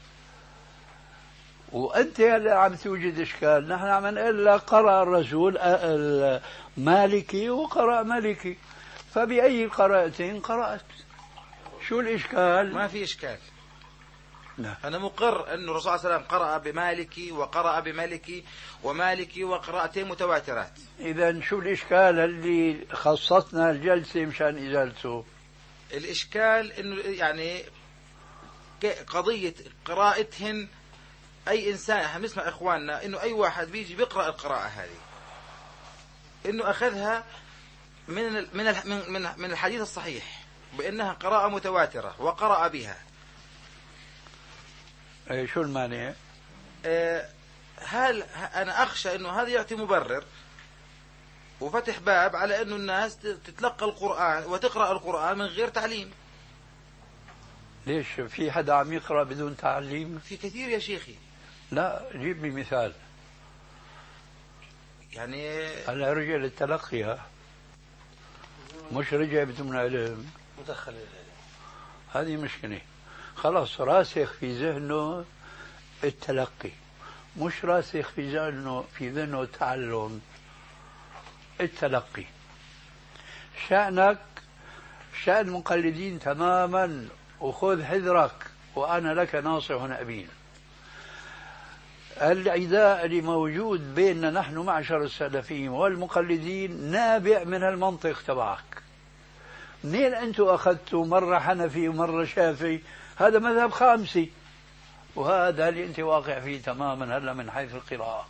وأنت اللي عم توجد إشكال. نحن عم نقول لك قرأ الرسول مالكي وقرأ مالكي، فبأي قراءتين قرأت؟ شو الإشكال؟ ما في إشكال. لا. أنا مقر أن الرسول صلى الله عليه وسلم قرأ بمالكي وقرأ بمالكي ومالكي وقراءتين متواترات. إذا شو الإشكال اللي خصصنا الجلسة مشان إزالته؟ الإشكال إنه يعني قضية قراءتهن أي إنسان، احنا بنسمع إخواننا إنه أي واحد بيجي بيقرأ القراءة هذه إنه أخذها من من من من الحديث الصحيح بأنها قراءة متواترة وقرأ بها. إيه شو المانع؟ آه، هل أنا أخشى أنه هذا يعطي مبرر وفتح باب على أنه الناس تتلقى القرآن وتقرأ القرآن من غير تعليم. ليش في حدا عم يقرأ بدون تعليم؟ في كثير يا شيخي. لا جيب لي مثال. يعني هلا رجع للتلقي، ها مش رجع بدون علم. مدخل العلم. هذه مشكلة. خلاص راسخ في ذهنه التلقي، مش راسخ في ذهنه في ذهنه التعلم. التلقي شأنك شأن المقلدين تماما، وخذ حذرك وأنا لك ناصح أمين. العداء اللي موجود بيننا نحن معشر السلفيين والمقلدين نابع من المنطق تبعك. منين أنتم أخذتوا مرة حنفي ومرة شافعي؟ هذا مذهب خامسي، وهذا اللي أنت واقع فيه تماما هلا من حيث القراءة.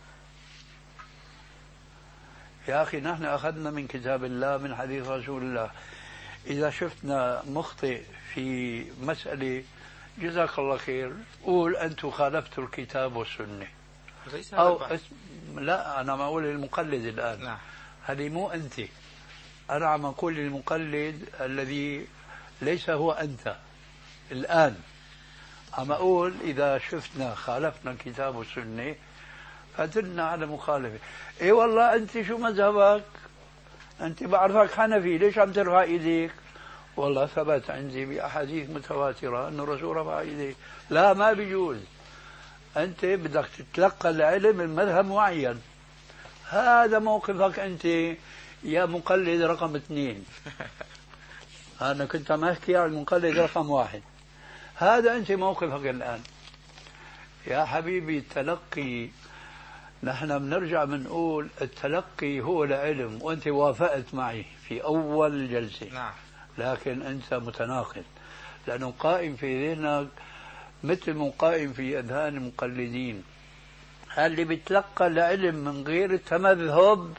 يا أخي نحن أخذنا من كتاب الله من حديث رسول الله. إذا شفتنا مخطئ في مسألة جزاك الله خير، قول أنتم خالفتوا الكتاب والسنة. أو اسم... لا أنا ما أقول المقلد الآن. نعم. هذه مو أنت، أنا عم أقول المقلد الذي ليس هو أنت الآن. عم أقول إذا شفتنا خالفنا الكتاب والسنة فدلنا على مخالفة. إيه والله أنت شو مذهبك؟ أنت بعرفك حنفي، ليش عم ترفع إيديك؟ والله ثبت عندي بأحاديث متواترة أن الرسول رفع إيديه. لا، ما بيجوز. أنت بدك تتلقى العلم من مذهب معين، هذا موقفك أنت يا مقلد رقم اثنين. أنا كنت عم أحكي عن المقلد رقم واحد. هذا أنت موقفك الآن يا حبيبي. التلقي نحن بنرجع بنقول التلقي هو العلم، وأنت وافقت معي في أول جلسة. نعم. لكن أنت متناقض، لأنه قائم في ذهنك مثل ما قائم في أذهان المقلدين. اللي بيتلقى العلم من غير التمذهب،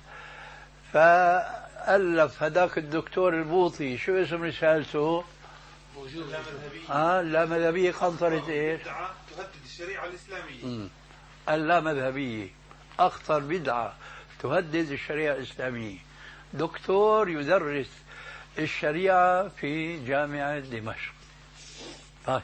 فألف هذاك الدكتور البوطي شو اسم رسالته؟ موجود لا مذهبية. آه لا مذهبية قنطرة إيش؟ تهدد الشريعة الإسلامية. مم. اللا مذهبية أخطر بدعة تهدد الشريعة الإسلامية. دكتور يدرس الشريعة في جامعة دمشق. طيب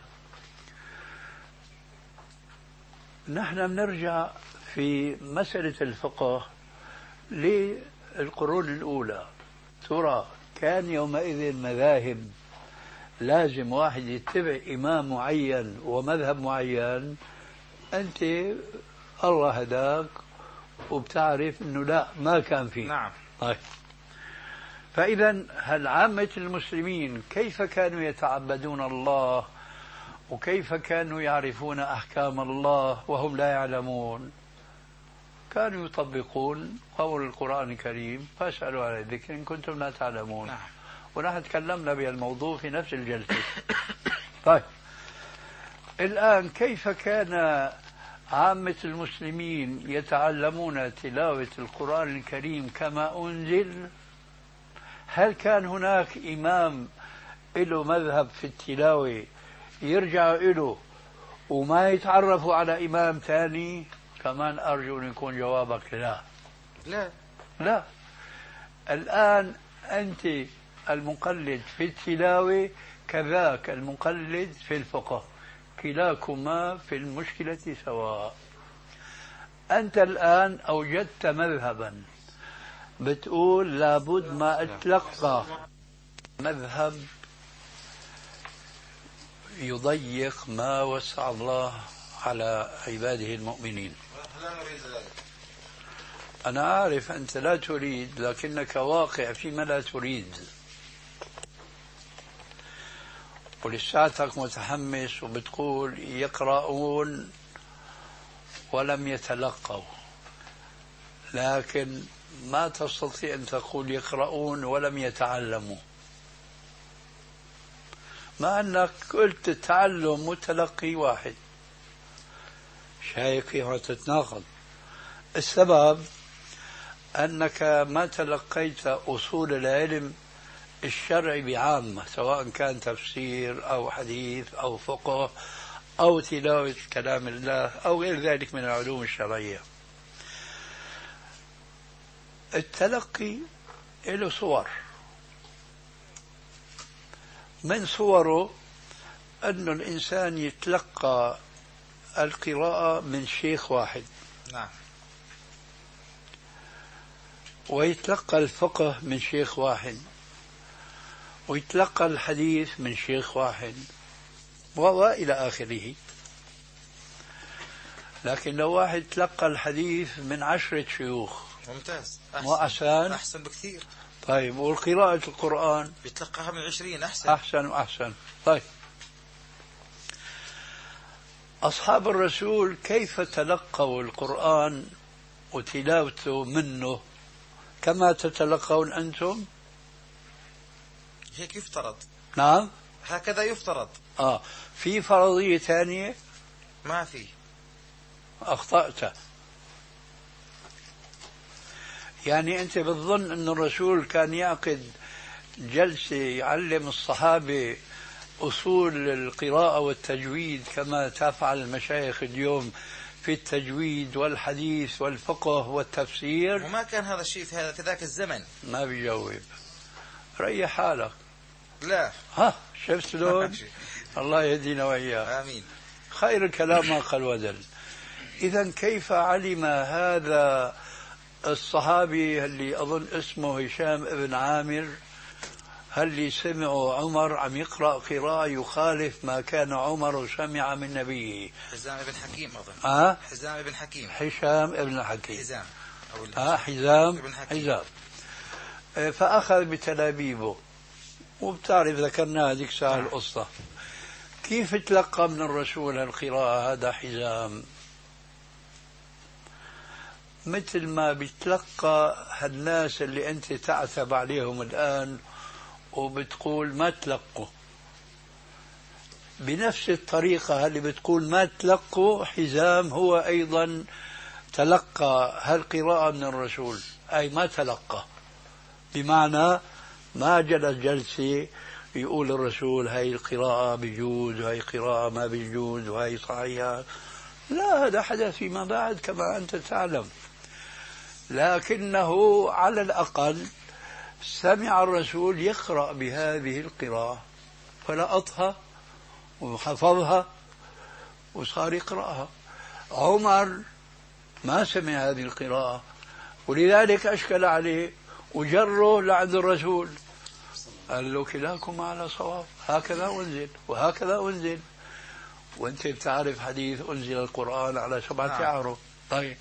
نحن بنرجع في مسألة الفقه للقرون الأولى. ترى كان يومئذ مذاهب لازم واحد يتبع إمام معين ومذهب معين؟ أنت الله هداك وبتعرف أنه لا، ما كان فيه. نعم. طيب فإذا هل عامة المسلمين كيف كانوا يتعبدون الله وكيف كانوا يعرفون أحكام الله وهم لا يعلمون؟ كانوا يطبقون قول القرآن الكريم فاسألوا على الذكر إن كنتم لا تعلمون. نعم. ونحن تكلمنا بهالموضوع في نفس الجلسة. طيب الآن كيف كان عامة المسلمين يتعلمون تلاوة القرآن الكريم كما أنزل؟ هل كان هناك إمام له مذهب في التلاوة يرجع له وما يتعرفوا على إمام ثاني؟ كمان أرجو أن يكون جوابك لا. لا لا. الآن أنت المقلد في التلاوة كذاك المقلد في الفقه، كلاكما في المشكلة سواء. أنت الآن أوجدت مذهبا بتقول لابد ما أتلقى مذهب يضيق ما وسع الله على عباده المؤمنين. أنا أعرف أنت لا تريد، لكنك واقع فيما لا تريد، ولساتك متحمس وبتقول يقرؤون ولم يتلقوا، لكن ما تستطيع أن تقول يقرؤون ولم يتعلموا، مع أنك قلت التعلم والتلقي واحد. شايف كيف تتناقض؟ السبب أنك ما تلقيت أصول العلم الشرعي بعامة، سواء كان تفسير أو حديث أو فقه أو تلاوة كلام الله أو غير ذلك من العلوم الشرعية. التلقي له صور، من صوره أن الإنسان يتلقى القراءة من شيخ واحد، نعم، ويتلقى الفقه من شيخ واحد، ويتلقى الحديث من شيخ واحد، وإلى آخره. لكن لو واحد تلقى الحديث من عشرة شيوخ ممتاز، مو أحسن؟ أحسن بكثير. طيب، والقراءة القرآن بيتلقاها من عشرين، أحسن أحسن وأحسن. طيب، أصحاب الرسول كيف تلقوا القرآن وتلاوته منه كما تتلقون أنتم؟ هيك يفترض. نعم، هكذا يفترض. آه في فرضية ثانية؟ ما في. أخطأت. يعني أنت بتظن أن الرسول كان يعقد جلسة يعلم الصحابة أصول القراءة والتجويد كما تفعل المشايخ اليوم في التجويد والحديث والفقه والتفسير؟ وما كان هذا الشيء في هذا في ذاك الزمن. ما بيجاوب. ريح حالك. لا، ها شفت لون؟ الله يهدينا وإياه. آمين. خير الكلام ما قل ودل. إذا كيف علم هذا الصحابي اللي أظن اسمه هشام ابن عامر هل سمعوا عمر عم يقرأ قراءة يخالف ما كان عمر سمع من نبيه؟ حزام ابن حكيم أظن. آه؟ حزام ابن حكيم. هشام ابن حكيم. حزام. أو آه حزام ابن حكيم. حزام. فأخذ بتلابيبه، وبتعرف ذكرنا هذيك ساعة القصة. كيف تلقى من الرسول القراءة هذا حزام؟ مثل ما بتلقى هالناس اللي أنت تعتب عليهم الآن وبتقول ما تلقوا، بنفس الطريقة اللي بتقول ما تلقوا، حزام هو أيضا تلقى هالقراءة من الرسول، أي ما تلقى، بمعنى ما جلس جلسة يقول الرسول هاي القراءة بيجوز وهي قراءة ما بيجوز وهي صحيحة. لا، هذا حدث فيما بعد كما أنت تعلم، لكنه على الأقل سمع الرسول يقرأ بهذه القراءة فلقطها وحفظها وصار يقرأها. عمر ما سمع هذه القراءة ولذلك أشكل عليه وجره لعند الرسول، قال له كلاكم على صواب، هكذا أنزل وهكذا أنزل، وانت بتعرف حديث أنزل القرآن على سبعة أعرف. طيب،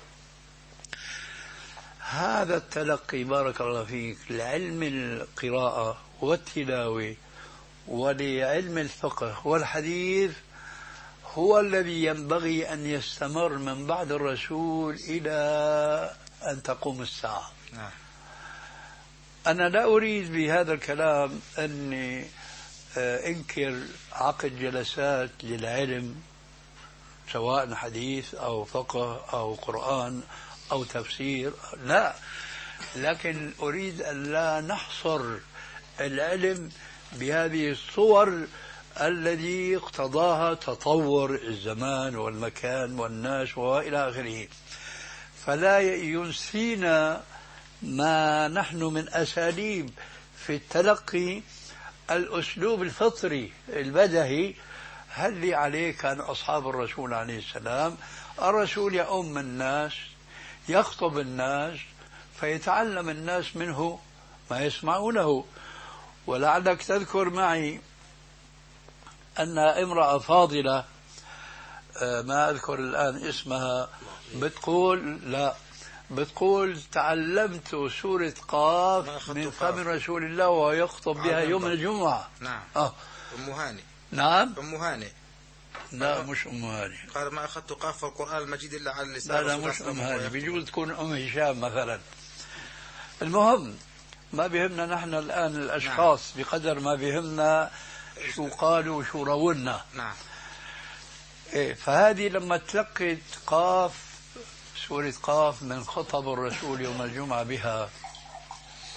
هذا التلقي بارك الله فيك لعلم القراءة والتلاوة ولعلم الفقه والحديث هو الذي ينبغي أن يستمر من بعد الرسول إلى أن تقوم الساعة. نعم. أنا لا أريد بهذا الكلام أني أنكر عقد جلسات للعلم سواء حديث أو فقه أو قرآن أو تفسير، لا، لكن أريد أن لا نحصر العلم بهذه الصور الذي اقتضاها تطور الزمان والمكان والناس وإلى آخره، فلا ينسينا ما نحن من أساليب في التلقي الأسلوب الفطري البدهي اللي عليه كان أصحاب الرسول عليه السلام. الرسول يؤم الناس، يخطب الناس، فيتعلم الناس منه ما يسمعونه. ولعلك تذكر معي أن امرأة فاضلة ما أذكر الآن اسمها بتقول لا بتقول تعلمت سورة قاف من فم رسول الله وهو يخطب بها يوم الجمعة. نعم. آه. أم هاني. نعم. أم هاني. لا مش أم هاني. قال ما أخذت قاف القرآن المجيد إلا على اللسان. لا لا مش أم هاني، بيجوز تكون أم هشام مثلا. المهم ما بيهمنا نحن الآن الأشخاص. نعم. بقدر ما بيهمنا شو قالوا وشو رونا. نعم. إيه، فهذه لما تلقت قاف سورة قاف من خطب الرسول يوم الجمعة بها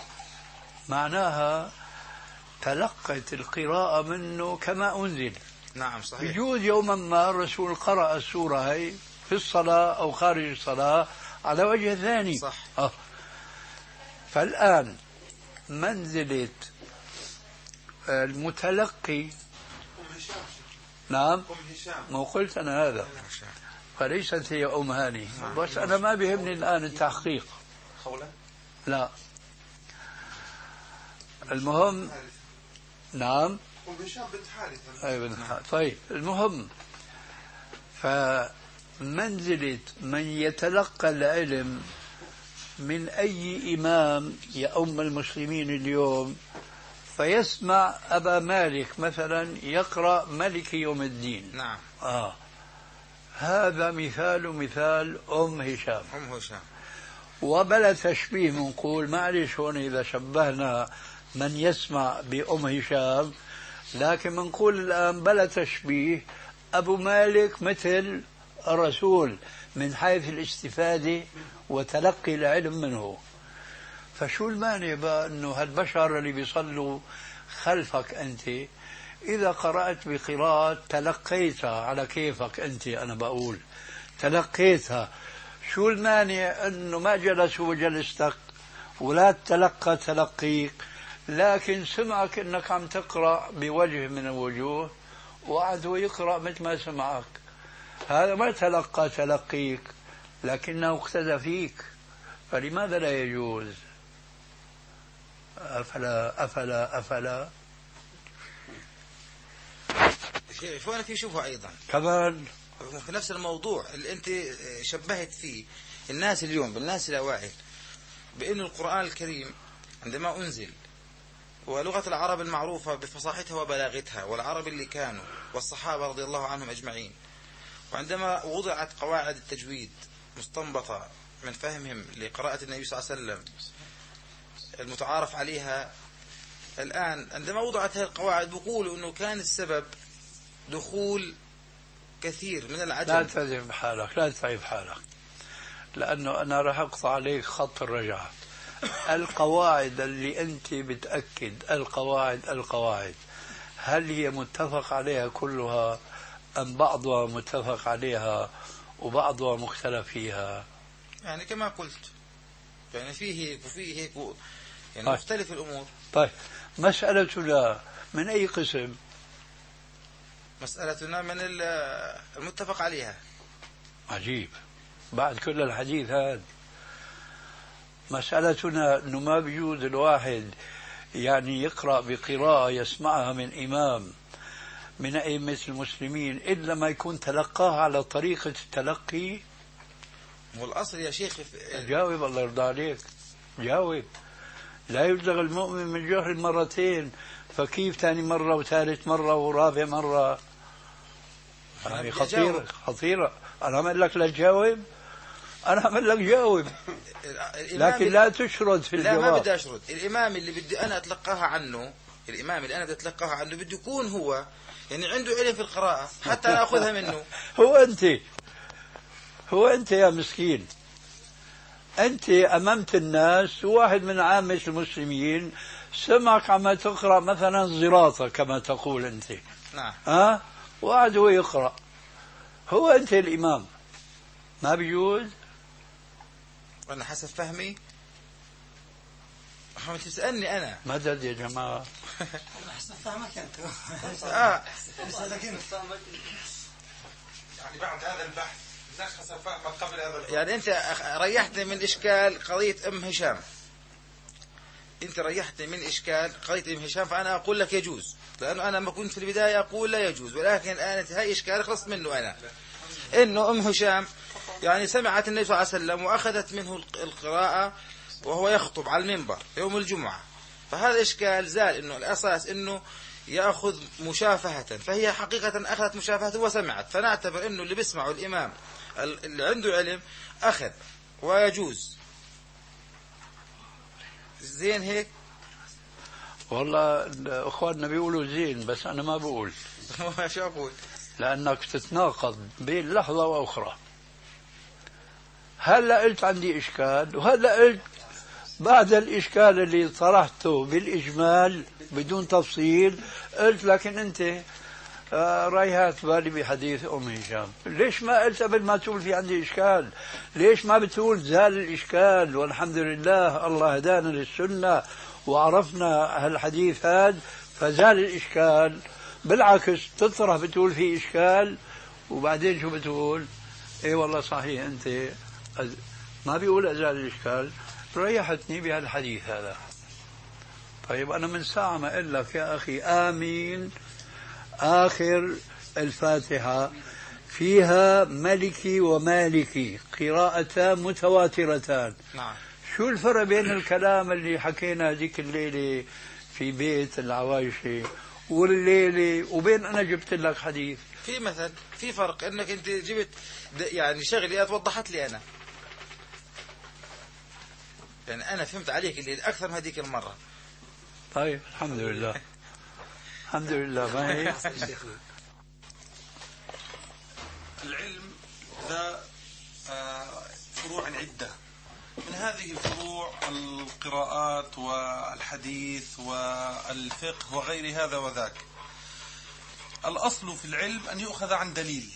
معناها تلقت القراءة منه كما أنزل، نعم صحيح. يجوز يوما ما الرسول قرأ السورة هي في الصلاة أو خارج الصلاة على وجه ثاني. صح. آه. فالآن منزلة المتلقي. أم هشام. نعم. أم هشام. ما قلت أنا هذا، فليست هي أم هاني. بس أنا ما بيهمني الآن التحقيق. خولة. لا. المهم. نعم. أم هشام بنت حارثة. أي بنت حارثة. طيب المهم، فمنزلة من يتلقى العلم من أي إمام يؤم المسلمين اليوم، فيسمع أبا مالك مثلا يقرأ ملك يوم الدين. نعم. آه. هذا مثال مثال أم هشام. أم هشام. وبلا تشبيه منقول، معلش هون إذا شبهنا من يسمع بأم هشام، لكن منقول الآن بلا تشبيه أبو مالك مثل الرسول من حيث الاستفادة وتلقي العلم منه. فشو المانع بقى أنه هالبشر اللي بيصلوا خلفك أنت إذا قرأت بقراءة تلقيتها على كيفك أنت، أنا بقول تلقيتها، شو المانع أنه ما جلسوا وجلستك ولا تلقى تلقيك، لكن سمعك أنك عم تقرأ بوجه من الوجوه وقعد هو يقرأ مثل ما سمعك. هذا ما تلقى تلقيك لكنه اقتدى فيك، فلماذا لا يجوز؟ أفلا أفلا أفلا شو أنا في شبهة أيضا كمان في نفس الموضوع اللي أنت شبهت فيه الناس اليوم بالناس الأوائل، بأن القرآن الكريم عندما أنزل ولغة العرب المعروفة بفصاحتها وبلاغتها والعرب اللي كانوا والصحابة رضي الله عنهم أجمعين، وعندما وضعت قواعد التجويد مستنبطة من فهمهم لقراءة النبي صلى الله عليه وسلم المتعارف عليها الآن، عندما وضعت هذه القواعد بيقولوا أنه كان السبب دخول كثير من العجم. لا تتعب حالك، لا تتعب حالك، لأنه أنا راح أقطع عليك خط الرجعة. القواعد اللي أنت بتأكد القواعد القواعد هل هي متفق عليها كلها أم بعضها متفق عليها وبعضها مختلف فيها؟ يعني كما قلت، يعني فيه هيك وفيه هيك و... يعني طيب. مختلف الأمور. طيب مسألتنا من أي قسم؟ مسألتنا من المتفق عليها. عجيب، بعد كل الحديث هذا مسألتنا أنه ما بيجوز الواحد يعني يقرأ بقراءة يسمعها من إمام من أئمة المسلمين إلا ما يكون تلقاها على طريقة التلقي. والأصل يا شيخ جاوب الله يرضى عليك، جاوب. لا يبلغ المؤمن من جهر مرتين، فكيف ثاني مرة وثالث مرة ورابع مرة؟ يعني خطيرة خطيرة. أنا أعمل لك لا تجاوب، أنا أعمل لك جاوب، لكن لا تشرد في الجواب. لا ما بدي أشرد. الإمام اللي بدي أنا أتلقاها عنه، الإمام اللي أنا بدي أتلقاها عنه بده يكون هو يعني عنده علم في القراءة حتى أنا أخذها منه. هو أنت هو أنت يا مسكين، أنت أممت الناس، واحد من عامة المسلمين سمعك عما تقرأ مثلا زراطة كما تقول أنت. نعم. ها وقعد هو يقرأ، هو أنت الإمام، ما بيجوز. أنا حسب فهمي عم تسألني أنا مدد يا جماعة. حسب فهمك أنت. آه. يعني بعد هذا البحث الناس حسب فهمك قبل هذا البحث. يعني أنت ريحتني من إشكال قضية أم هشام، أنت ريحتني من إشكال قضية أم هشام، فأنا أقول لك يجوز، لأنه أنا ما كنت في البداية أقول لا يجوز، ولكن الآن هاي إشكال خلصت منه أنا، إنه أم هشام يعني سمعت النبي صلى الله عليه وسلم وأخذت منه القراءة وهو يخطب على المنبر يوم الجمعة، فهذا إشكال زال، إنه الأساس إنه يأخذ مشافهة، فهي حقيقة أخذت مشافهة وسمعت، فنعتبر إنه اللي بيسمعه الإمام اللي عنده علم أخذ ويجوز. زين هيك؟ والله أخواننا بيقولوا زين، بس أنا ما بقول. شو أقول؟ لأنك تتناقض بين لحظة وأخرى. هلا قلت عندي إشكال، وهلا قلت بعد الإشكال اللي طرحته بالإجمال بدون تفصيل قلت لكن أنت فريحت بالي بحديث أم هشام. ليش ما قلت قبل ما تقول في عندي إشكال؟ ليش ما بتقول زال الإشكال والحمد لله الله هدانا للسنة وعرفنا هالحديث هذا فزال الإشكال؟ بالعكس تطرح بتقول في إشكال وبعدين شو بتقول؟ إيه والله صحيح أنت ما بيقول أزال الإشكال. ريحتني بهالحديث هذا. طيب أنا من ساعة ما أقول لك يا أخي آمين آخر الفاتحة فيها ملكي ومالكي قراءتان متواترتان. نعم. شو الفرق بين الكلام اللي حكينا هذيك الليلة في بيت العوايشي والليلة وبين أنا جبت لك حديث؟ في مثل في فرق انك انت جبت يعني شغلي وضحت لي انا، يعني انا فهمت عليك اللي اكثر من هذيك المرة. طيب الحمد لله الحمد لله. ما هي العلم ذا فروع عدة، من هذه الفروع القراءات والحديث والفقه وغير هذا وذاك. الأصل في العلم أن يؤخذ عن دليل،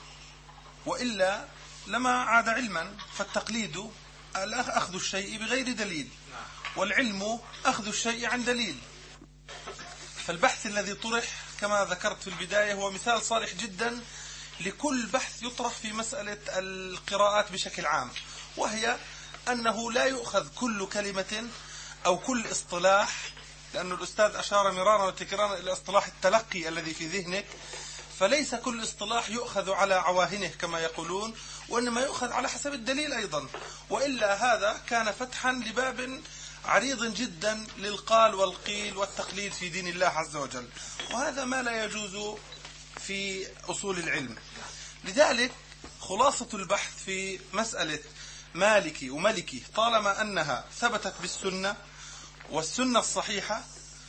وإلا لما عاد علما، فالتقليد أخذ الشيء بغير دليل، والعلم أخذ الشيء عن دليل. فالبحث الذي طرح كما ذكرت في البداية هو مثال صالح جدا لكل بحث يطرح في مسألة القراءات بشكل عام، وهي أنه لا يؤخذ كل كلمة أو كل اصطلاح، لأن الأستاذ أشار مرارا وتكرارا إلى اصطلاح التلقي الذي في ذهنك، فليس كل اصطلاح يؤخذ على عواهنه كما يقولون، وإنما يؤخذ على حسب الدليل أيضا، وإلا هذا كان فتحا لباب عريض جدا للقال والقيل والتقليد في دين الله عز وجل، وهذا ما لا يجوز في أصول العلم. لذلك خلاصة البحث في مسألة مالكي وملكي طالما أنها ثبتت بالسنة والسنة الصحيحة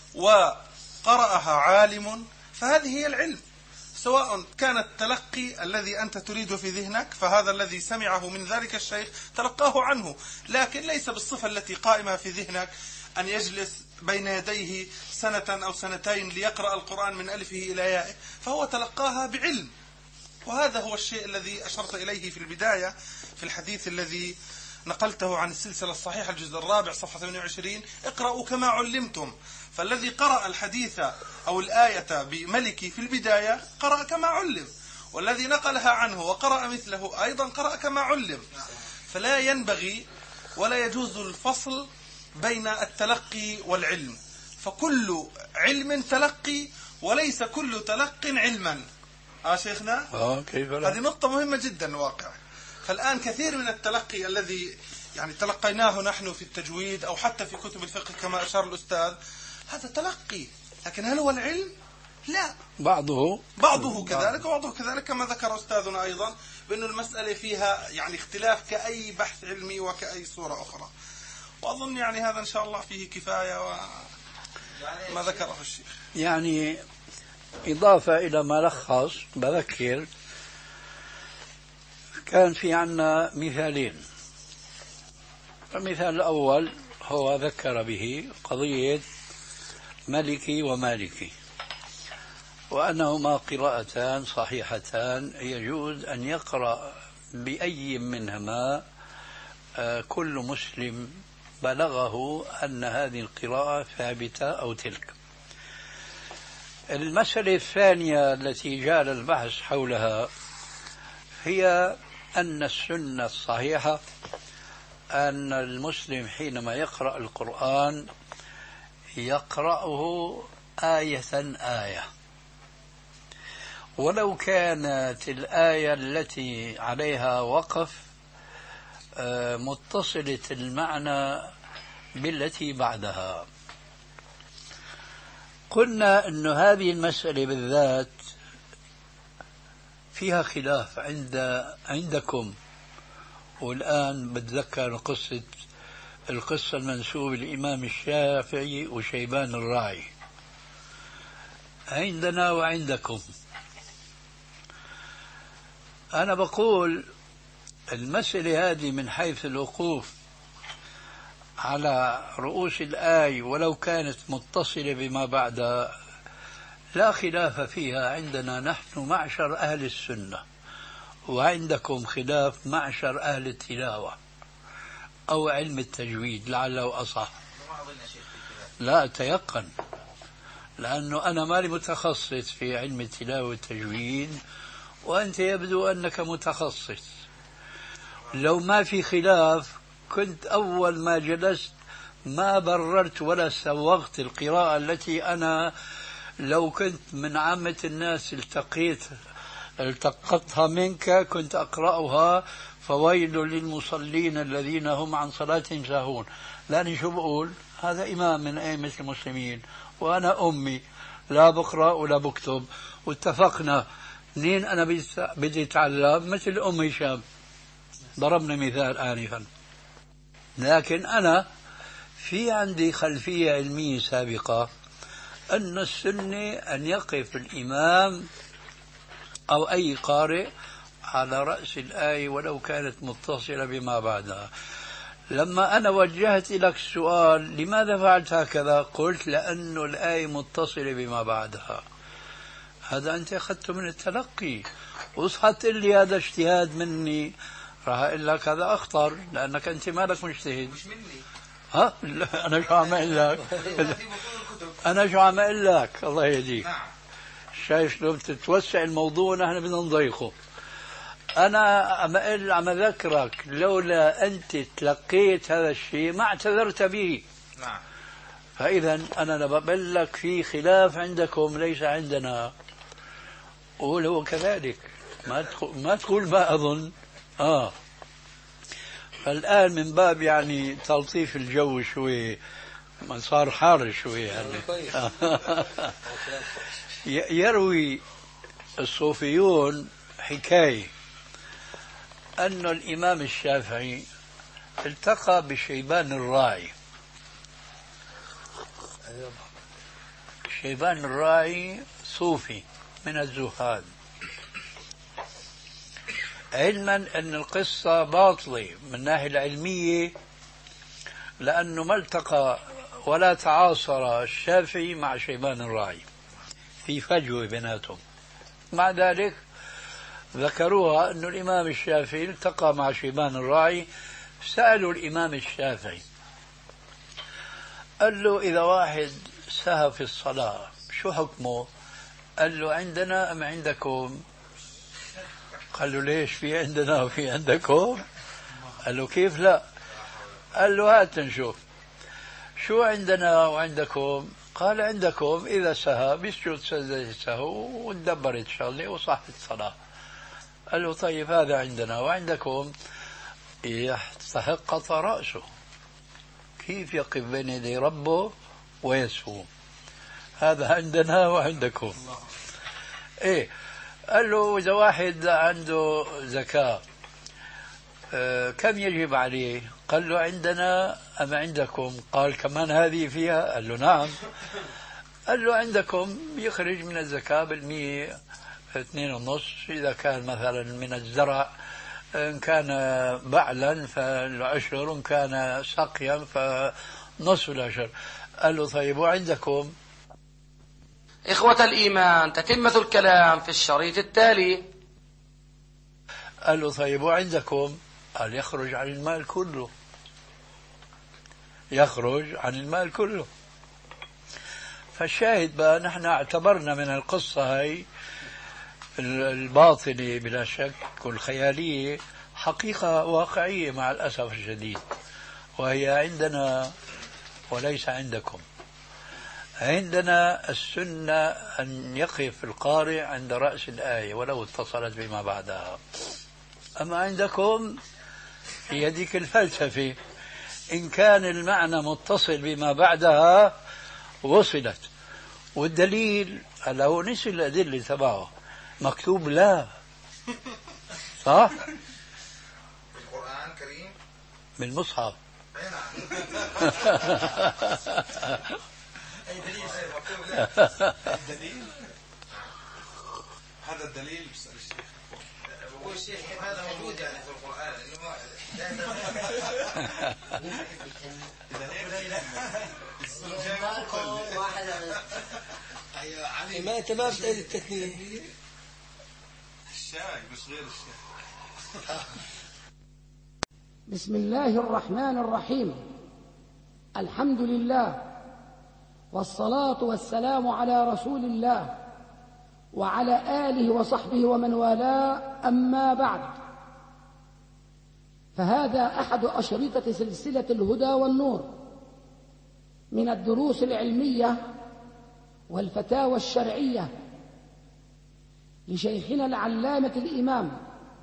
وقرأها عالم فهذه هي العلم، سواء كان التلقي الذي أنت تريد في ذهنك فهذا الذي سمعه من ذلك الشيخ تلقاه عنه، لكن ليس بالصفة التي قائمة في ذهنك أن يجلس بين يديه سنة أو سنتين ليقرأ القرآن من ألفه إلى يائه، فهو تلقاها بعلم. وهذا هو الشيء الذي أشرت إليه في البداية في الحديث الذي نقلته عن السلسلة الصحيحة الجزء الرابع صفحة ثمانية وعشرين: اقرأوا كما علمتم. فالذي قرأ الحديث أو الآية بملكي في البداية قرأ كما علم، والذي نقلها عنه وقرأ مثله أيضا قرأ كما علم. فلا ينبغي ولا يجوز الفصل بين التلقي والعلم، فكل علم تلقي وليس كل تلق علما. آه شيخنا آه كيف لا؟ هذه نقطة مهمة جدا واقع. فالآن كثير من التلقي الذي يعني تلقيناه نحن في التجويد أو حتى في كتب الفقه كما أشار الأستاذ، هذا تلقي، لكن هل هو العلم؟ لا، بعضه بعضه كذلك وبعضه كذلك كما ذكر أستاذنا أيضا بأن المسألة فيها يعني اختلاف كأي بحث علمي وكأي صورة أخرى. وأظن يعني هذا إن شاء الله فيه كفاية وما ذكره الشيخ. يعني إضافة إلى ما لخص بذكر، كان في عنا مثالين. المثال الأول هو ذكر به قضية ملكي ومالكي، وأنهما قراءتان صحيحتان يجوز أن يقرأ بأي منهما كل مسلم بلغه أن هذه القراءة ثابتة أو تلك. المسألة الثانية التي جاء البحث حولها هي أن السنة الصحيحة أن المسلم حينما يقرأ القرآن يقرأه آية آية، ولو كانت الآية التي عليها وقف متصلة المعنى بالتي بعدها. قلنا أن هذه المسألة بالذات فيها خلاف عند عندكم، والآن بتذكر قصة القصة المنسوبة للإمام الشافعي وشيبان الراعي عندنا وعندكم. أنا بقول المسألة هذه من حيث الوقوف على رؤوس الآية ولو كانت متصلة بما بعدها لا خلاف فيها عندنا نحن معشر أهل السنة، وعندكم خلاف معشر أهل التلاوة أو علم التجويد لعله أصح. لا أتيقن، لأنه أنا مالي متخصص في علم التلاوة والتجويد، وأنت يبدو أنك متخصص. لو ما في خلاف كنت أول ما جلست ما بررت ولا سوغت القراءة التي أنا لو كنت من عامة الناس التقيت التقطتها منك كنت أقرأها: فويل للمصلين الذين هم عن صلاتهم ساهون. لأني شو بقول؟ هذا إمام من أئمة المسلمين وأنا أمي لا بقرأ ولا بكتب، واتفقنا منين أنا بدي أتعلم مثل أم هشام، ضربنا مثال آنفا. لكن أنا في عندي خلفية علمية سابقة أن السنة أن يقف الإمام أو أي قارئ على رأس الآية ولو كانت متصلة بما بعدها. لما أنا وجهت لك السؤال لماذا فعلت هكذا، قلت لأن الآية متصلة بما بعدها. هذا أنت أخذته من التلقي، وصحت لي هذا اجتهاد مني، راح أقول لك هذا أخطر لأنك أنت مالك مجتهد. مش مني. ها؟ لا أنا شو عم أقول لك؟ أنا شو عم أقول لك؟ الله يهديك. شايف لو بتتوسع الموضوع نحن بدنا نضيقه. أنا عم أقول عم أذكرك لولا أنت تلقيت هذا الشيء ما اعتذرت به. نعم. فإذا أنا بقول لك في خلاف عندكم ليس عندنا، قول هو كذلك، ما تقول ما تقول ما أظن. آه فالآن من باب يعني تلطيف الجو شوي، ما صار حار شوي يعني. يروي الصوفيون حكاية أن الإمام الشافعي التقى بشيبان الراعي. شيبان الراعي صوفي من الزهاد، علما أن القصة باطلة من الناحية العلمية، لأنه ما التقى ولا تعاصر الشافعي مع شيبان الراعي، في فجوة بيناتهم. مع ذلك ذكروها أن الإمام الشافعي التقى مع شيبان الراعي. سألوا الإمام الشافعي، قال له إذا واحد سهى في الصلاة شو حكمه؟ قال له عندنا أم عندكم؟ قال له ليش في عندنا وفي عندكم؟ قال له كيف لا؟ قال له هات نشوف شو عندنا وعندكم. قال عندكم إذا سهى بيسجد سجدة السهو وندبرت شغله وصحت الصلاة. قال له طيب هذا عندنا، وعندكم يستحق قطع رأسه، كيف يقف بين يدي ربه ويسهو؟ هذا عندنا وعندكم. إيه قال له إذا واحد عنده زكاة آه كم يجب عليه؟ قال له عندنا أم عندكم؟ قال كمان هذه فيها؟ قال له نعم. قال له عندكم يخرج من الزكاة بالمية اثنين ونص، إذا كان مثلا من الزرع، إن كان بعلا فالعشر، وإن كان سقيا فنصف العشر. قال له طيب وعندكم؟ إخوة الإيمان، تتمة الكلام في الشريط التالي. قال له طيب وعندكم؟ قال يخرج عن المال كله، يخرج عن المال كله. فالشاهد بقى نحن اعتبرنا من القصة هاي الباطنة بلا شك والخيالية حقيقة واقعية مع الأسف الشديد، وهي عندنا وليس عندكم. عندنا السنة أن يقف القارئ عند رأس الآية ولو اتصلت بما بعدها، أما عندكم هي هذيك الفلسفة، إن كان المعنى متصل بما بعدها وصلت. والدليل هلا هو نسي الأدلة تبعه، مكتوب لا صح؟ القرآن الكريم بالمصحف. أي دليل؟ الدليل هذا الدليل. بسأل الشيخ هو الشيخ هذا موجود يعني في القرآن. ما أنت ما بتقول التثنية. الشاي مش غير الشاي. بسم الله الرحمن الرحيم. الحمد لله والصلاة والسلام على رسول الله وعلى آله وصحبه ومن والاه، أما بعد، فهذا أحد أشرطة سلسلة الهدى والنور من الدروس العلمية والفتاوى الشرعية لشيخنا العلامة الإمام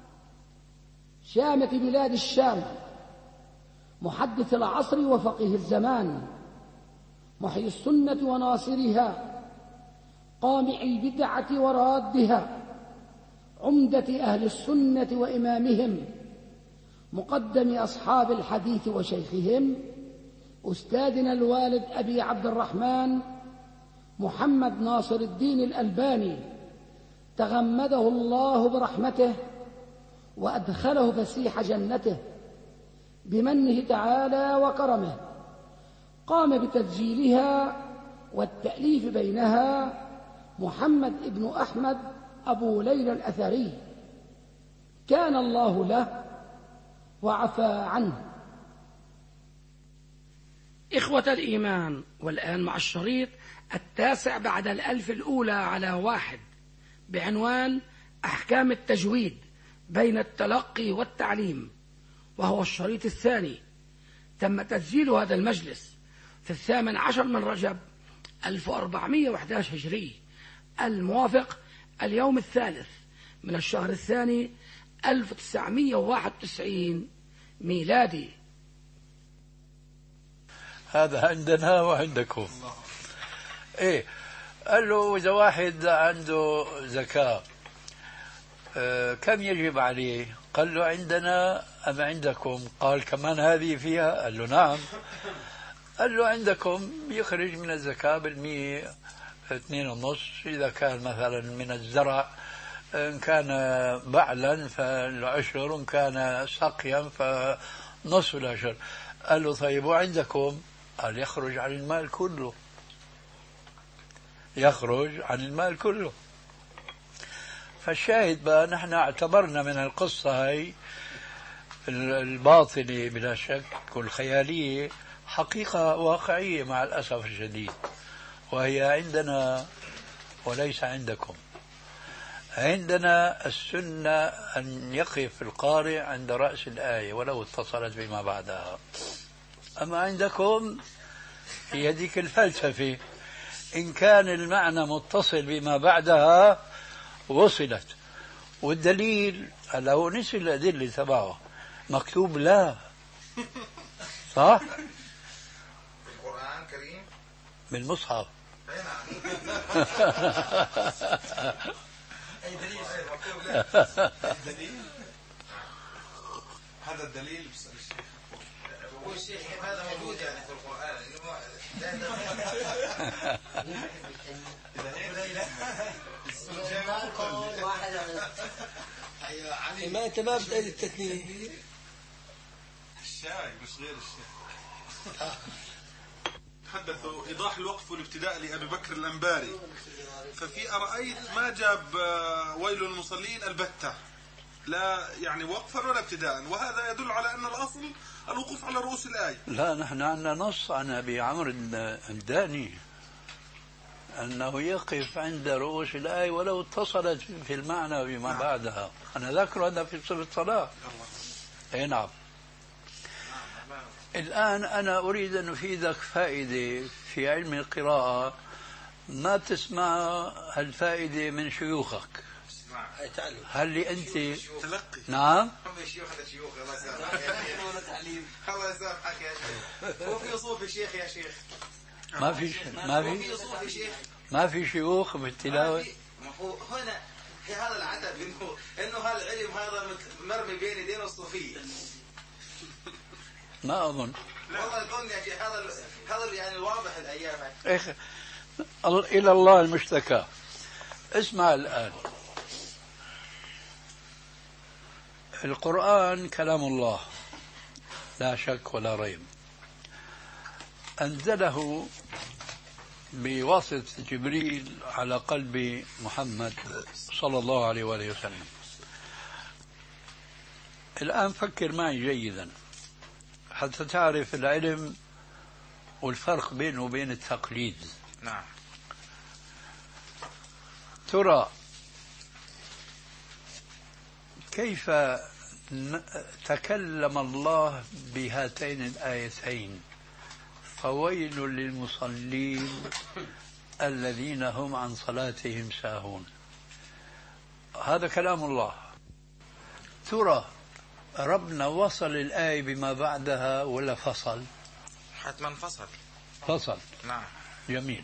شامة بلاد الشام محدث العصر وفقيه الزمان محيي السنة وناصرها قامع البدعة ورادها عمدة أهل السنة وإمامهم مقدم أصحاب الحديث وشيخهم أستاذنا الوالد أبي عبد الرحمن محمد ناصر الدين الألباني، تغمده الله برحمته وأدخله فسيح جنته بمنه تعالى وكرمه. قام بتسجيلها والتأليف بينها محمد ابن أحمد أبو ليلى الأثري، كان الله له وعفى عنه. إخوة الإيمان، والآن مع الشريط التاسع بعد الألف الأولى على واحد بعنوان أحكام التجويد بين التلقي والتعليم، وهو الشريط الثاني. تم تسجيل هذا المجلس في الثامن عشر من رجب ألف وأربعمائة وأحد عشر هجري، الموافق اليوم الثالث من الشهر الثاني ألف وتسعمائة وواحد وتسعين ميلادي. هذا عندنا وعندكم. ايه، قال له اذا واحد عنده زكاة آه كم يجب عليه؟ قال له عندنا ام عندكم؟ قال كمان هذه فيها؟ قال له نعم. قال له عندكم يخرج من الزكاة بالمية اثنين ونص، اذا كان مثلا من الزرع ان كان بعلا فالعشر، وان كان سقيا فنصف العشر. قال له طيب وعندكم؟ قال يخرج عن المال كله، يخرج عن المال كله. فالشاهد بقى نحن اعتبرنا من القصة هاي الباطلة بلا شك والخيالية حقيقة واقعية مع الأسف الشديد، وهي عندنا وليس عندكم. عندنا السنة أن يقف القارئ عند رأس الآية ولو اتصلت بما بعدها، أما عندكم هي ذيك الفلسفة، إن كان المعنى متصل بما بعدها وصلت. والدليل لو نسي الأدلة تبعه مكتوب لا، صح؟ القرآن الكريم بالمصحف. أي دليل؟ هذا الدليل. بسأل الشيخ. بقول الشيخ هذا موجود يعني في القرآن. ما أنت ما بتقول التثنية. الشاي مش غير الشاي. تحدثوا إيضاح الوقف والابتداء لأبي بكر الأنباري، ففي أرأيت ما جاب ويل المصلين البتة، لا يعني وقفا ولا ابتداء، وهذا يدل على أن الأصل الوقوف على رؤوس الآية. لا، نحن عندنا نص عن أبي عمرو الداني أنه يقف عند رؤوس الآية ولو اتصلت في المعنى بما نعم. بعدها. أنا ذكر هذا في صفة الصلاة. أي نعم. الآن أنا أريد أن أفيدك فائدة في علم القراءة ما تسمع هالفائدة من شيوخك. هل لي أنت تلقي؟ نعم. شيوخ هذا شيوخ الله يسامحك. الله يسامحك يا شيخ. هو في صوف الشيخ يا شيخ. ما في ما في ما في شيوخ بالتلاوة. هنا في هذا العتب انه انه هالعلم هذا مرمي بين يدين الصوفية. ما أظن. والله الظن يا شيخ هذا هذا يعني الواضح الأيام. إيه إلى الله المشتكى. اسمع الآن، القرآن كلام الله لا شك ولا ريب، أنزله بواسطة جبريل على قلب محمد صلى الله عليه وآله وسلم. الآن فكر معي جيدا حتى تعرف العلم والفرق بينه وبين التقليد. نعم. ترى كيف تكلم الله بهاتين الآيتين: فويل للمصلين الذين هم عن صلاتهم ساهون. هذا كلام الله. ترى ربنا وصل الآية بما بعدها ولا فصل؟ حتما فصل. فصل. نعم. جميل.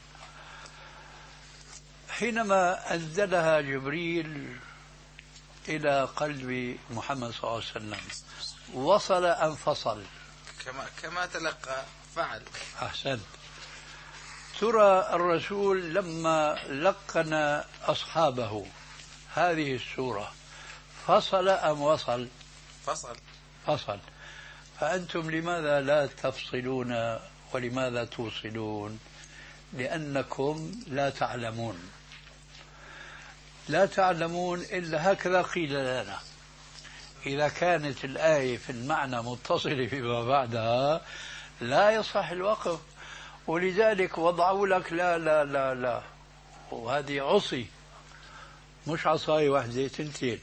حينما أنزلها جبريل إلى قلب محمد صلى الله عليه وسلم وصل أم فصل؟ كما كما تلقى فعل. أحسنت. ترى الرسول لما لقن أصحابه هذه السورة فصل أم وصل؟ فصل. فصل. فأنتم لماذا لا تفصلون ولماذا توصلون؟ لأنكم لا تعلمون. لا تعلمون إلا هكذا قيل لنا. إذا كانت الآية في المعنى متصلة فيما بعدها لا يصح الوقف، ولذلك وضعوا لك لا لا لا لا، وهذه عصي مش عصاية واحدة تنتين،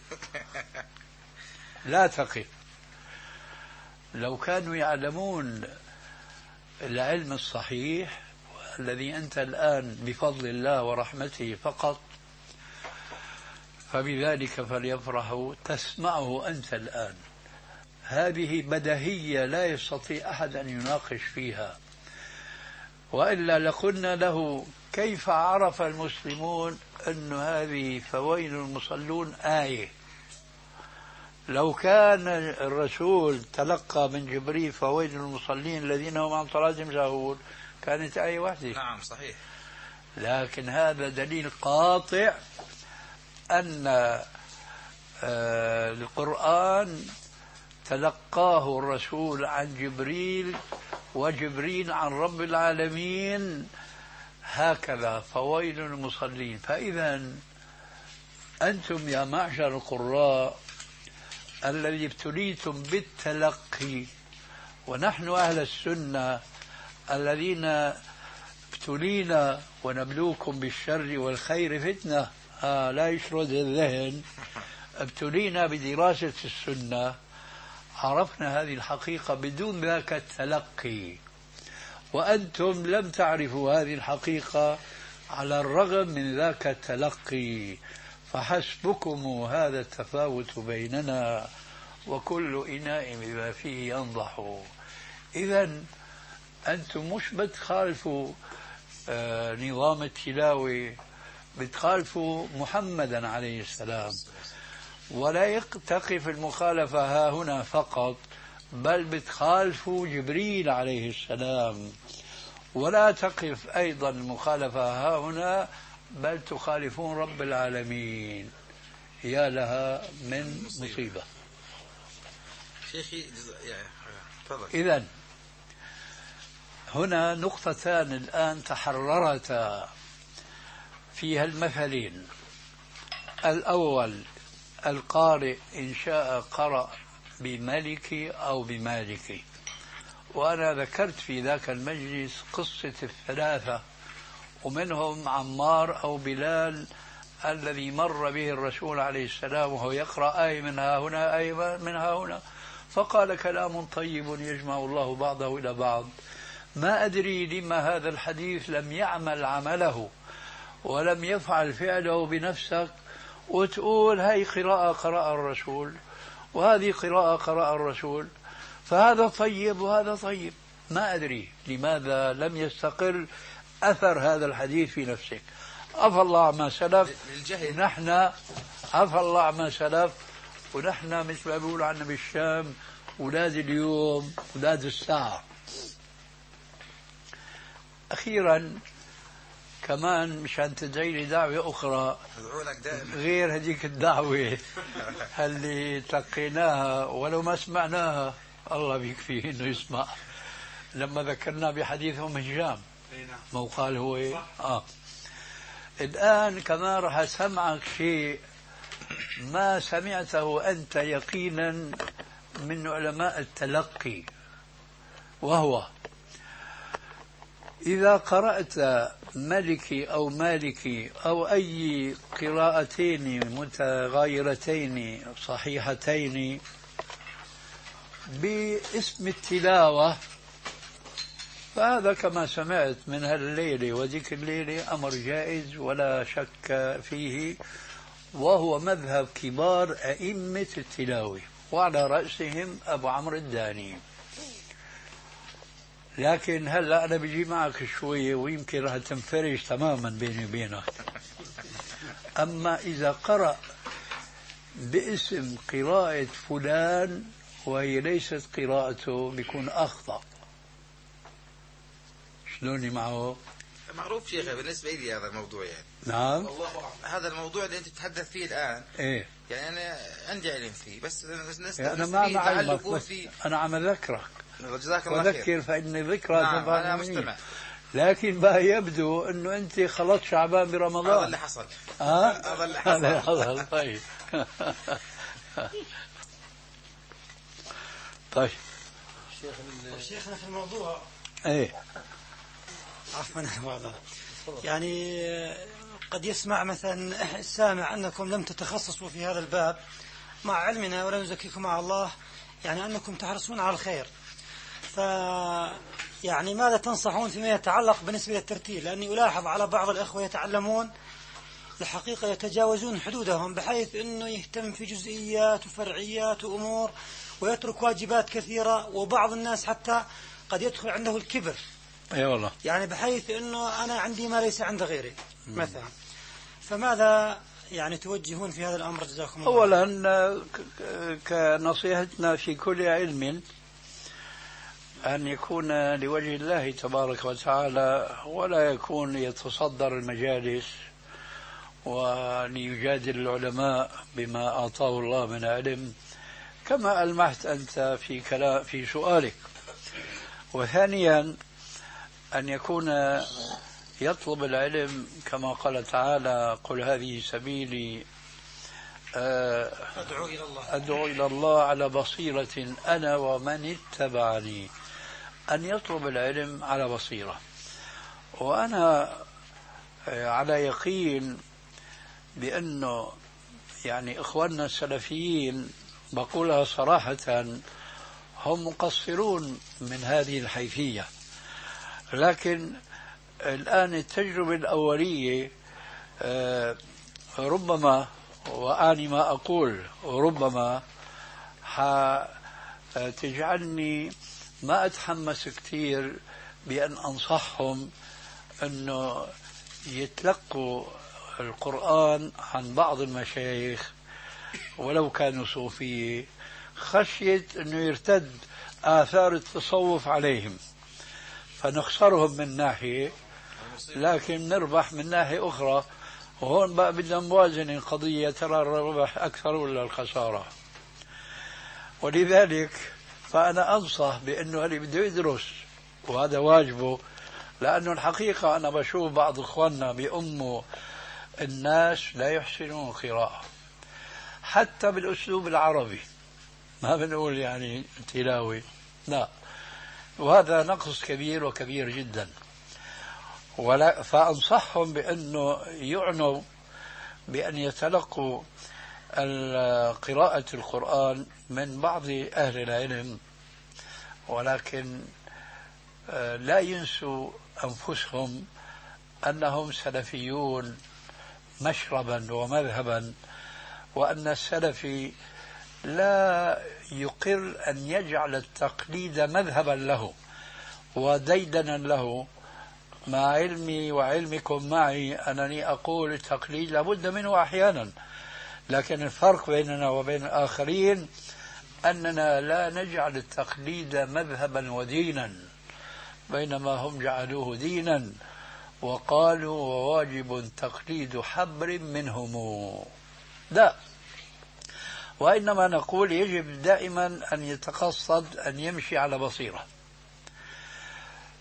لا تقف. لو كانوا يعلمون العلم الصحيح الذي أنت الآن بفضل الله ورحمته فقط فبذلك فليفرحوا تسمعه أنت الآن. هذه بديهية لا يستطيع أحد أن يناقش فيها، وإلا لقلنا له كيف عرف المسلمون أن هذه فويل المصلون آية؟ لو كان الرسول تلقى من جبريل فويل المصلين الذين هم عن صلاتهم ساهون كانت آية واحدة. نعم صحيح. لكن هذا دليل قاطع أن القرآن تلقاه الرسول عن جبريل وجبريل عن رب العالمين هكذا فويل المصلين. فإذا أنتم يا معشر القراء الذي ابتليتم بالتلقي، ونحن أهل السنة الذين ابتلينا ونبلوكم بالشر والخير فتنة، آه لا يشرد الذهن، ابتلينا بدراسة السنة، عرفنا هذه الحقيقة بدون ذاك التلقي، وأنتم لم تعرفوا هذه الحقيقة على الرغم من ذاك التلقي، فحسبكم هذا التفاوت بيننا وكل إناء بما فيه ينضح. إذن أنتم مش بتخالفوا آه نظام التلاوة، بتخالفوا محمدا عليه السلام، ولا يقتقف المخالفة ها هنا فقط، بل بتخالفوا جبريل عليه السلام، ولا تقف أيضا المخالفة ها هنا، بل تخالفون رب العالمين. يا لها من مصيبة. شيخي إذن هنا نقطتان الآن تحررتا فيها المثلين. الأول القارئ إن شاء قرأ بملك أو بمالك، وأنا ذكرت في ذاك المجلس قصة الثلاثة، ومنهم عمار أو بلال الذي مر به الرسول عليه السلام وهو يقرأ آية من ها هنا آية من ها هنا، فقال كلام طيب يجمع الله بعضه إلى بعض. ما أدري لما هذا الحديث لم يعمل عمله ولم يفعل فعله بنفسك، وتقول هاي قراءة قرأ الرسول وهذه قراءة قرأ الرسول، فهذا طيب وهذا طيب. ما أدري لماذا لم يستقر أثر هذا الحديث في نفسك. عفى الله عما سلف، نحن عفى الله عما سلف، ونحن مثل ما بيقولوا عنا بالشام أولاد اليوم أولاد الساعة. أخيرا كمان مشان تدعي لي دعوة أخرى غير هذيك الدعوة اللي تلقيناها ولو ما سمعناها، الله بيكفيه إنه يسمع، لما ذكرنا بحديث أم هشام مو قال هو آه. الآن كمان راح أسمعك شيء ما سمعته أنت يقينا من علماء التلقي، وهو إذا قرأت ملكي أو مالكي أو أي قراءتين متغايرتين صحيحتين باسم التلاوة، فهذا كما سمعت من هالليلة وذيك الليلة أمر جائز ولا شك فيه، وهو مذهب كبار أئمة التلاوة وعلى رأسهم أبو عمرو الداني. لكن هلا أنا بجي معك شوية ويمكن راح تنفرج تماما بيني وبينك. أما إذا قرأ باسم قراءة فلان وهي ليست قراءته بيكون أخطأ. شلوني معه؟ معروف شيخ بالنسبة لي هذا الموضوع يعني. نعم. هذا الموضوع اللي أنت تتحدث فيه الآن. إيه. يعني أنا عندي علم فيه بس الناس يعني أنا ما عم أعلمك بس أنا عم أذكرك. جزاك الله خير. وذكر فإن الذكرى نعم تنفع أنا المؤمنين. مستمع. لكن بقى يبدو أنه أنت خلطت شعبان برمضان. هذا اللي حصل. ها؟ هذا اللي هذا حصل. حصل. طيب. طيب. شيخنا في الموضوع. إيه. عفوا والله. يعني قد يسمع مثلا السامع أنكم لم تتخصصوا في هذا الباب مع علمنا ولا نزكيكم مع الله، يعني أنكم تحرصون على الخير. ف يعني ماذا تنصحون فيما يتعلق بالنسبة للترتيل؟ لأني ألاحظ على بعض الأخوة يتعلمون الحقيقة يتجاوزون حدودهم بحيث أنه يهتم في جزئيات وفرعيات وأمور ويترك واجبات كثيرة، وبعض الناس حتى قد يدخل عنده الكبر. اي والله. يعني بحيث انه انا عندي ما ليس عند غيري مثلا. فماذا يعني توجهون في هذا الامر جزاكم الله؟ اولا كنصيحتنا في كل علم ان يكون لوجه الله تبارك وتعالى، ولا يكون يتصدر المجالس وليجادل العلماء بما اعطاه الله من علم، كما ألمحت انت في كلام في سؤالك. وثانيا أن يكون يطلب العلم كما قال تعالى: قل هذه سبيلي أدعو إلى الله أدعو إلى الله على بصيرة أنا ومن اتبعني. أن يطلب العلم على بصيرة. وأنا على يقين بأنه يعني إخواننا السلفيين بقولها صراحة هم مقصرون من هذه الحيثية، لكن الآن التجربة الأولية ربما، وأعني ما أقول ربما، تجعلني ما أتحمس كثير بأن أنصحهم أنه يتلقوا القرآن عن بعض المشايخ ولو كانوا صوفية، خشية أنه يرتد آثار التصوف عليهم، فنخسرهم من ناحية لكن نربح من ناحية أخرى. وهون بقى بدنا موازنة القضية، ترى الربح أكثر ولا الخسارة. ولذلك فأنا أنصح بأنه اللي بده يدرس وهذا واجبه، لأنه الحقيقة أنا بشوف بعض إخواننا بأمه الناس لا يحسنون القراءة حتى بالأسلوب العربي، ما بنقول يعني تلاوي، لا، وهذا نقص كبير وكبير جدا. ولا فأنصحهم بأنه يعنوا بأن يتلقوا قراءة القرآن من بعض أهل العلم، ولكن لا ينسوا أنفسهم أنهم سلفيون مشربا ومذهبا، وأن السلفي لا يقر أن يجعل التقليد مذهبا له وديدنا له. مع علمي وعلمكم معي أنني أقول التقليد لابد منه أحيانا، لكن الفرق بيننا وبين الآخرين أننا لا نجعل التقليد مذهبا ودينا، بينما هم جعلوه دينا وقالوا وواجب تقليد حبر منهم. لا، وإنما نقول يجب دائما أن يتقصد أن يمشي على بصيرة.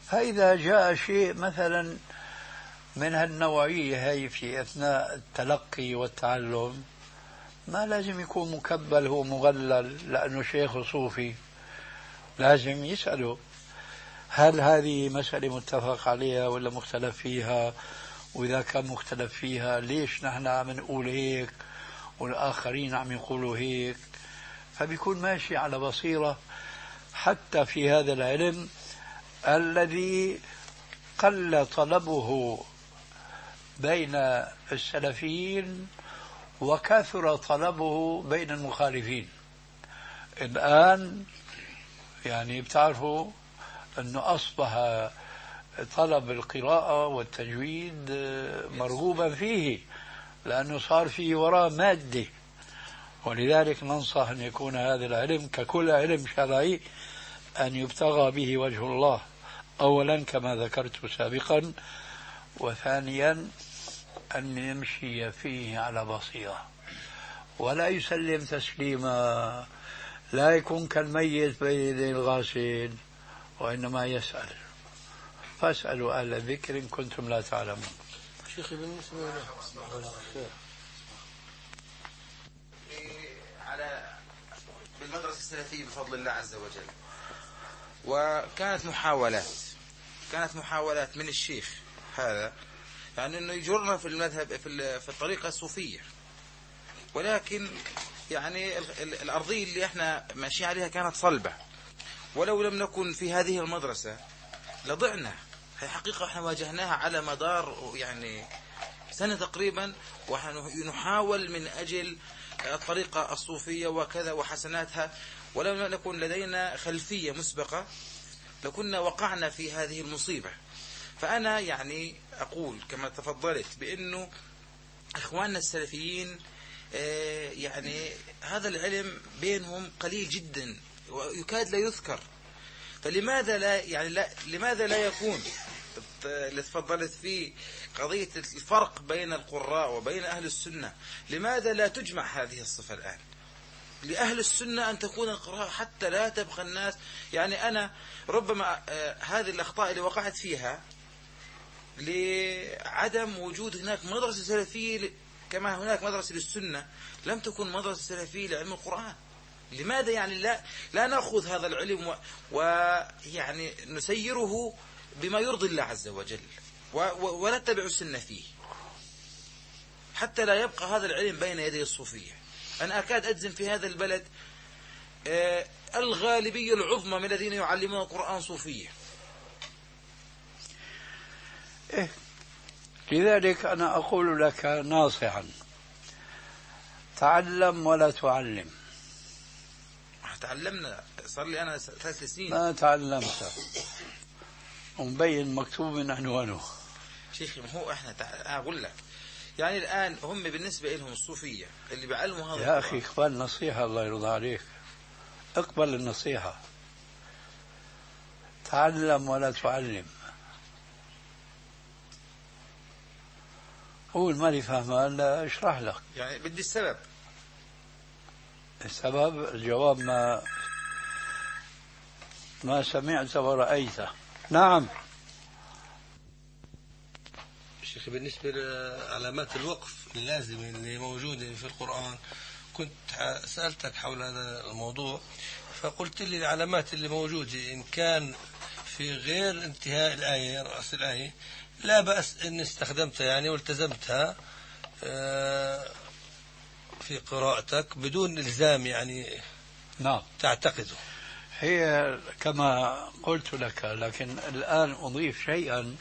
فإذا جاء شيء مثلا من هالنوعية هي في أثناء التلقي والتعلم، ما لازم يكون مكبل هو مغلل لأنه شيخ صوفي، لازم يسأله هل هذه مسألة متفق عليها ولا مختلف فيها، وإذا كان مختلف فيها ليش نحن عم نقول هيك والآخرين عم يقولوا هيك. فبيكون ماشي على بصيرة حتى في هذا العلم الذي قل طلبه بين السلفيين وكثر طلبه بين المخالفين. الآن يعني بتعرفوا أنه أصبح طلب القراءة والتجويد مرغوبا فيه لأنه صار فيه وراء مادة، ولذلك ننصح أن يكون هذا العلم ككل علم شرعي أن يبتغى به وجه الله أولا كما ذكرت سابقا، وثانيا أن يمشي فيه على بصيرة ولا يسلم تسليما، لا يكون كالميت بين يدي الغاسل، وإنما يسأل. فاسألوا أهل الذكر إن كنتم لا تعلمون. شيخي بالنسبة على بالمدرسة السلفية بفضل الله عز وجل، وكانت محاولات كانت محاولات من الشيخ هذا يعني انه يجرنا في المذهب في في الطريقة الصوفية، ولكن يعني الأرضية اللي احنا ماشيين عليها كانت صلبة، ولو لم نكن في هذه المدرسة لضعنا. هي حقيقة احنا واجهناها على مدار يعني سنة تقريبا، ونحاول من أجل الطريقة الصوفية وكذا وحسناتها، ولو لم نكن لدينا خلفية مسبقة لكنا وقعنا في هذه المصيبة. فأنا يعني أقول كما تفضلت بأنه إخواننا السلفيين يعني هذا العلم بينهم قليل جدا ويكاد لا يذكر، فلماذا لا يعني لا لماذا لا يكون اللي تفضلت فيه قضية الفرق بين القراء وبين أهل السنة، لماذا لا تجمع هذه الصفة الآن؟ لأهل السنة أن تكون القراءة حتى لا تبقى الناس يعني أنا ربما هذه الأخطاء اللي وقعت فيها لعدم وجود هناك مدرسة سلفية كما هناك مدرسة للسنة، لم تكن مدرسة سلفية لعلم القرآن. لماذا يعني لا لا نأخذ هذا العلم ويعني نسيره بما يرضي الله عز وجل ونتبع السنة فيه حتى لا يبقى هذا العلم بين يدي الصوفية؟ أنا أكاد أجزم في هذا البلد آه الغالبية العظمى من الذين يعلمون القرآن صوفية. إيه؟ لذلك أنا أقول لك ناصحا تعلم ولا تعلم. تعلمنا، صار لي أنا ثلاث سنين ما تعلمت ومبين مكتوب من عنوانه. شيخي ما هو إحنا تع... أقول لك يعني الآن هم بالنسبة لهم الصوفية اللي بيعلموا هذا يا أخي اقبل نصيحة الله يرضى عليك، اقبل النصيحة، تعلم ولا تعلم. قول ماني فاهمة لا اشرح لك. يعني بدي السبب. السبب الجواب ما ما سمعت ورأيت. نعم شيخ بالنسبة لعلامات الوقف اللازمة اللي موجودة في القرآن، كنت سألتك حول هذا الموضوع فقلت لي العلامات اللي موجودة إن كان في غير انتهاء الآية رأس الآية لا بأس إن استخدمتها يعني والتزمتها في قراءتك بدون إلزام يعني نعم تعتقده. هي كما قلت لك، لكن الآن أضيف شيئا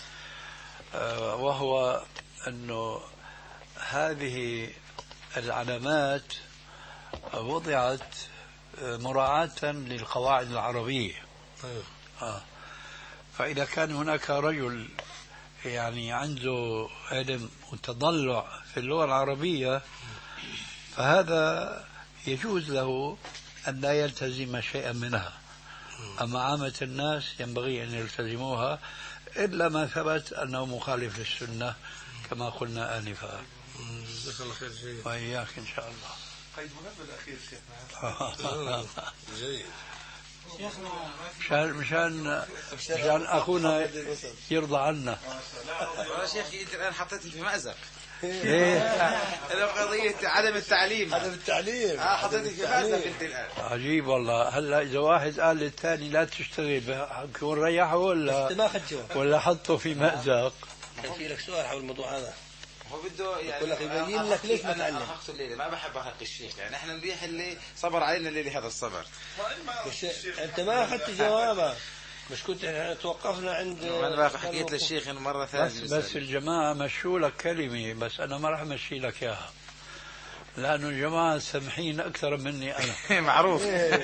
وهو أنه هذه العلامات وضعت مراعاة للقواعد العربية. آه. فإذا كان هناك رجل يعني عنده علم وتضلع في اللغة العربية فهذا يجوز له أن لا يلتزم شيئا منها، أما عامة الناس ينبغي أن يلتزموها إلا ما ثبت أنه مخالف للسنة كما قلنا آنفا. جزاك الله خير. جيد. وإياك إن شاء الله. قيد مهم الأخير شيخنا. جيد. مشان مشان مشان اخونا يرضى عنا. والله شيخي انت الان حطيتني في مأزق. ليه؟ قضية عدم التعليم. عدم التعليم. اه حطيتني في مأزق انت الان. عجيب والله. هلا اذا واحد قال للثاني لا تشتغل بكون ريحه ولا ما اخذته ولا حطه في مأزق؟ في لك سؤال حول الموضوع هذا. هو بده يعني يقول لك يبين لك ليش ما تعلم. أنا الليلة ما بحب أحرق الشيخ يعني احنا نريح اللي صبر علينا الليلة هذا الصبر. انت ما اخذت جوابه. مش كنت احنا توقفنا عند انا بقى حكيت للشيخ انه مرة ثانية. بس, بس الجماعة مشوا لك كلمة بس انا ما راح امشي لك اياها. لانه الجماعة سمحين اكثر مني انا. معروف.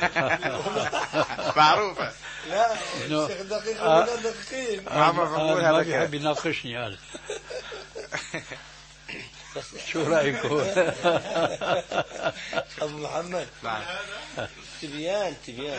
معروفة. لا الشيخ دقيق ولا دقيقين. ما بيحب يناقشني قال. شو رايكم؟ ابو محمد. نعم. تبيان تبيان.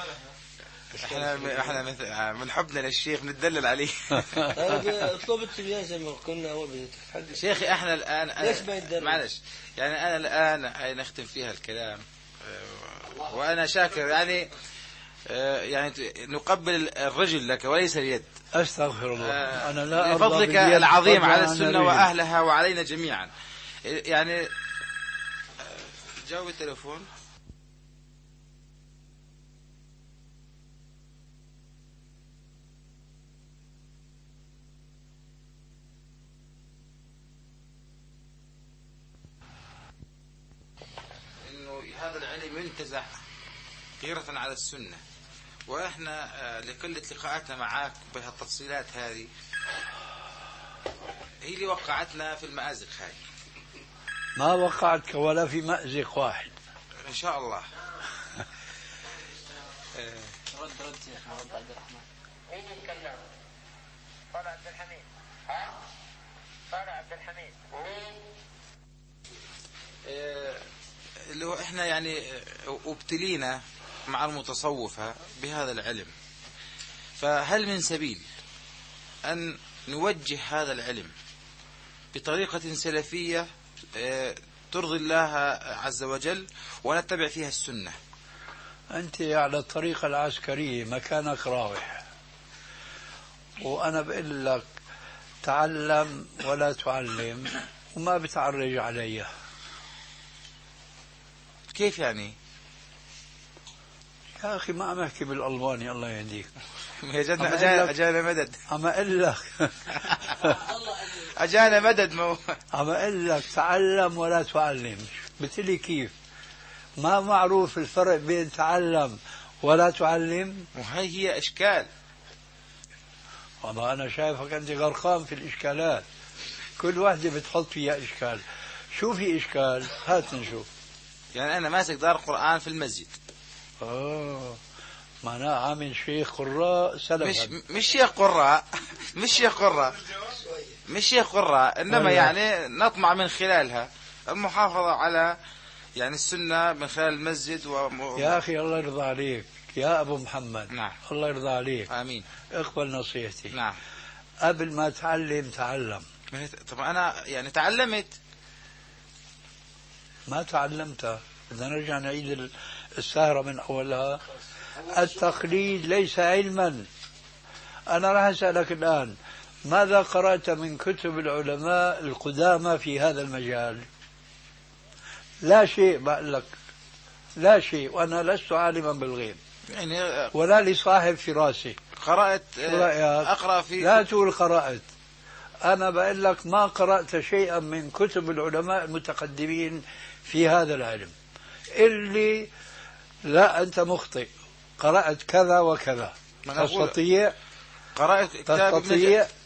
احنا احنا من حبنا للشيخ نتدلل عليه. اطلب التبيان زي ما كنا اول بنتحدث. شيخي احنا الان ليش ما يتدلل؟ معلش يعني انا الان نختم فيها الكلام وانا شاكر يعني يعني نقبل الرجل لك وليس اليد. استغفر الله. انا لا ارضى بفضلك العظيم على السنة واهلها وعلينا جميعا. يعني جاوب التليفون. انه هذا العلم ينتزع غيرة على السنة، واحنا لقلة لقاءاتنا معاك بهالتفصيلات هذه هي اللي وقعتنا في المأزق هاي. ما وقعتك ولا في مأزق واحد ان شاء الله. رد رد شيخ رد عبد الرحمن. مين يتكلم؟ طارق عبد الحميد. ها؟ طارق عبد الحميد. مين؟ اللي هو احنا يعني ابتلينا مع المتصوفة بهذا العلم، فهل من سبيل أن نوجه هذا العلم بطريقة سلفية ترضي الله عز وجل ونتبع فيها السنة؟ أنت على الطريقة العسكرية مكانك راوح، وأنا بقول لك تعلم ولا تعلم وما بتعرج علي. كيف يعني؟ يا أخي ما عم أحكي بالألباني الله يهديك. أجانا أجانا أجانا مدد. عم أقول لك أجانا مدد مو. عم أقول لك تعلم ولا تعلم. بتقولي كيف؟ ما معروف الفرق بين تعلم ولا تعلم؟ وهي هي إشكال. والله أنا شايفك أنت غرقان في الإشكالات، كل واحدة بتحط فيها إشكال. شو في إشكال؟ هات نشوف. يعني أنا ماسك دار القرآن في المسجد. آه معناه عامل شيخ قراء سلفا. مش مش شيخ قراء مش شيخ قراء مش شيخ قراء إنما يعني نطمع من خلالها المحافظة على يعني السنة من خلال المسجد و... يا أخي الله يرضى عليك يا أبو محمد. نعم. الله يرضى عليك. آمين. اقبل نصيحتي. نعم. قبل ما تعلم تعلم. طب أنا يعني تعلمت. ما تعلمت. إذا نرجع نعيد السهرة من أولها. التقليد ليس علما. أنا راح أسألك الآن ماذا قرأت من كتب العلماء القدامى في هذا المجال؟ لا شيء بقول لك، لا شيء، وأنا لست عالما بالغيب يعني ولا لصاحب فراسي. قرأت أقرأ في لا تقول قرأت. أنا بقول لك ما قرأت شيئا من كتب العلماء المتقدمين في هذا العلم اللي لا أنت مخطئ قرأت كذا وكذا. تستطيع قرأت كتاب تستطيع ابن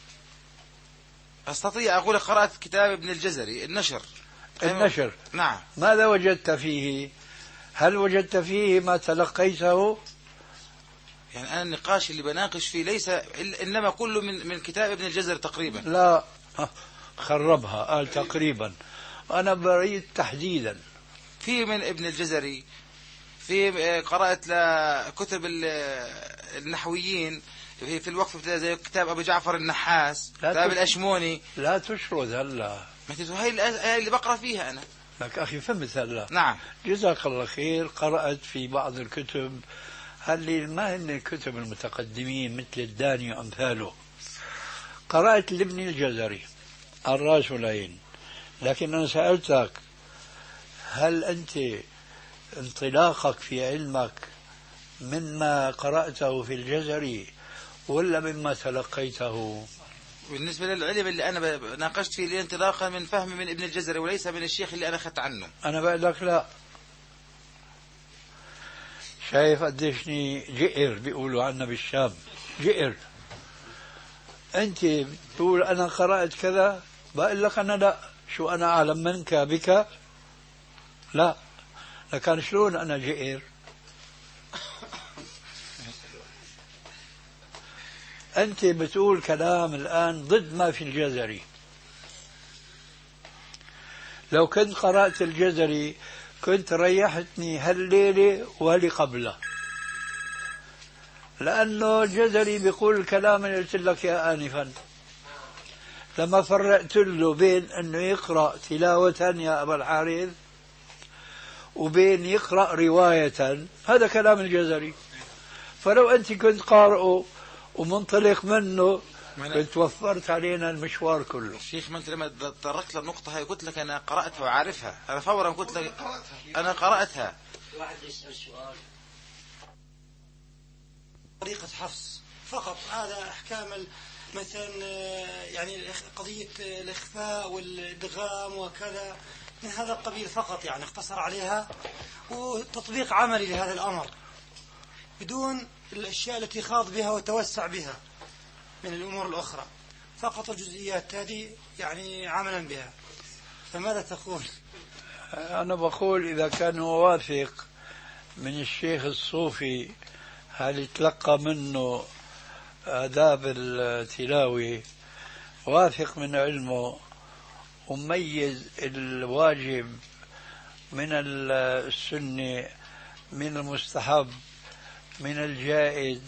أستطيع أقول قرأت كتاب ابن الجزري النشر. النشر. نعم. ماذا وجدت فيه؟ هل وجدت فيه ما تلقيته؟ يعني أنا النقاش اللي بناقش فيه ليس إنما كله من من كتاب ابن الجزري تقريبا. لا خربها قال تقريبا. أنا بريد تحديدا. في من ابن الجزري، في قرأت لكتب النحويين في الوقف زي كتاب أبو جعفر النحاس، كتاب الأشموني. لا تشرد هلا. هاي اللي بقرأ فيها أنا. لك أخي فهمت هلا. نعم. جزاك الله خير. قرأت في بعض الكتب هل ما هن الكتب المتقدمين مثل الداني وأمثاله؟ قرأت لابن الجزري الراس والعين، لكن أنا سألتك هل أنت انطلاقك في علمك مما قرأته في الجزري ولا مما تلقيته؟ بالنسبة للعلم اللي أنا ناقشت فيه اللي انطلاقا من فهمي من ابن الجزري وليس من الشيخ اللي أنا أخذت عنه. أنا بقول لك لا. شايف قديشني جئر بيقولوا عنا بالشام، جئر. أنت بتقول أنا قرأت كذا، بقول لك أنا لا. شو أنا أعلم منك بك؟ لا. لكن شلون أنا جئر؟ أنت بتقول كلام الآن ضد ما في الجزري. لو كنت قرأت الجزري كنت ريحتني هالليلة وهاللي قبله، لأنه الجزري بيقول الكلام اللي قلت لك يا آنفا. لما فرقت له بين أنه يقرأ تلاوة يا أبا الحارث وبين يقرأ رواية، هذا كلام الجزري. فلو أنت كنت قارئه ومنطلق منه كنت وفرت علينا المشوار كله. شيخ، ما انت لما تطرقت للنقطة هاي قلت لك أنا قرأتها وعارفها، أنا فورا قلت لك أنا قرأتها. واحد يسأل سؤال. طريقة حفص فقط، هذا أحكام مثلا يعني قضية الإخفاء والإدغام وكذا من هذا القبيل فقط، يعني اختصر عليها وتطبيق عملي لهذا الأمر بدون الأشياء التي خاض بها وتوسع بها من الأمور الأخرى، فقط الجزئيات هذه يعني عملا بها. فماذا تقول؟ أنا بقول إذا كان واثق من الشيخ الصوفي هل يتلقى منه آداب التلاوة، واثق من علمه وميز الواجب من السنة من المستحب من الجائز،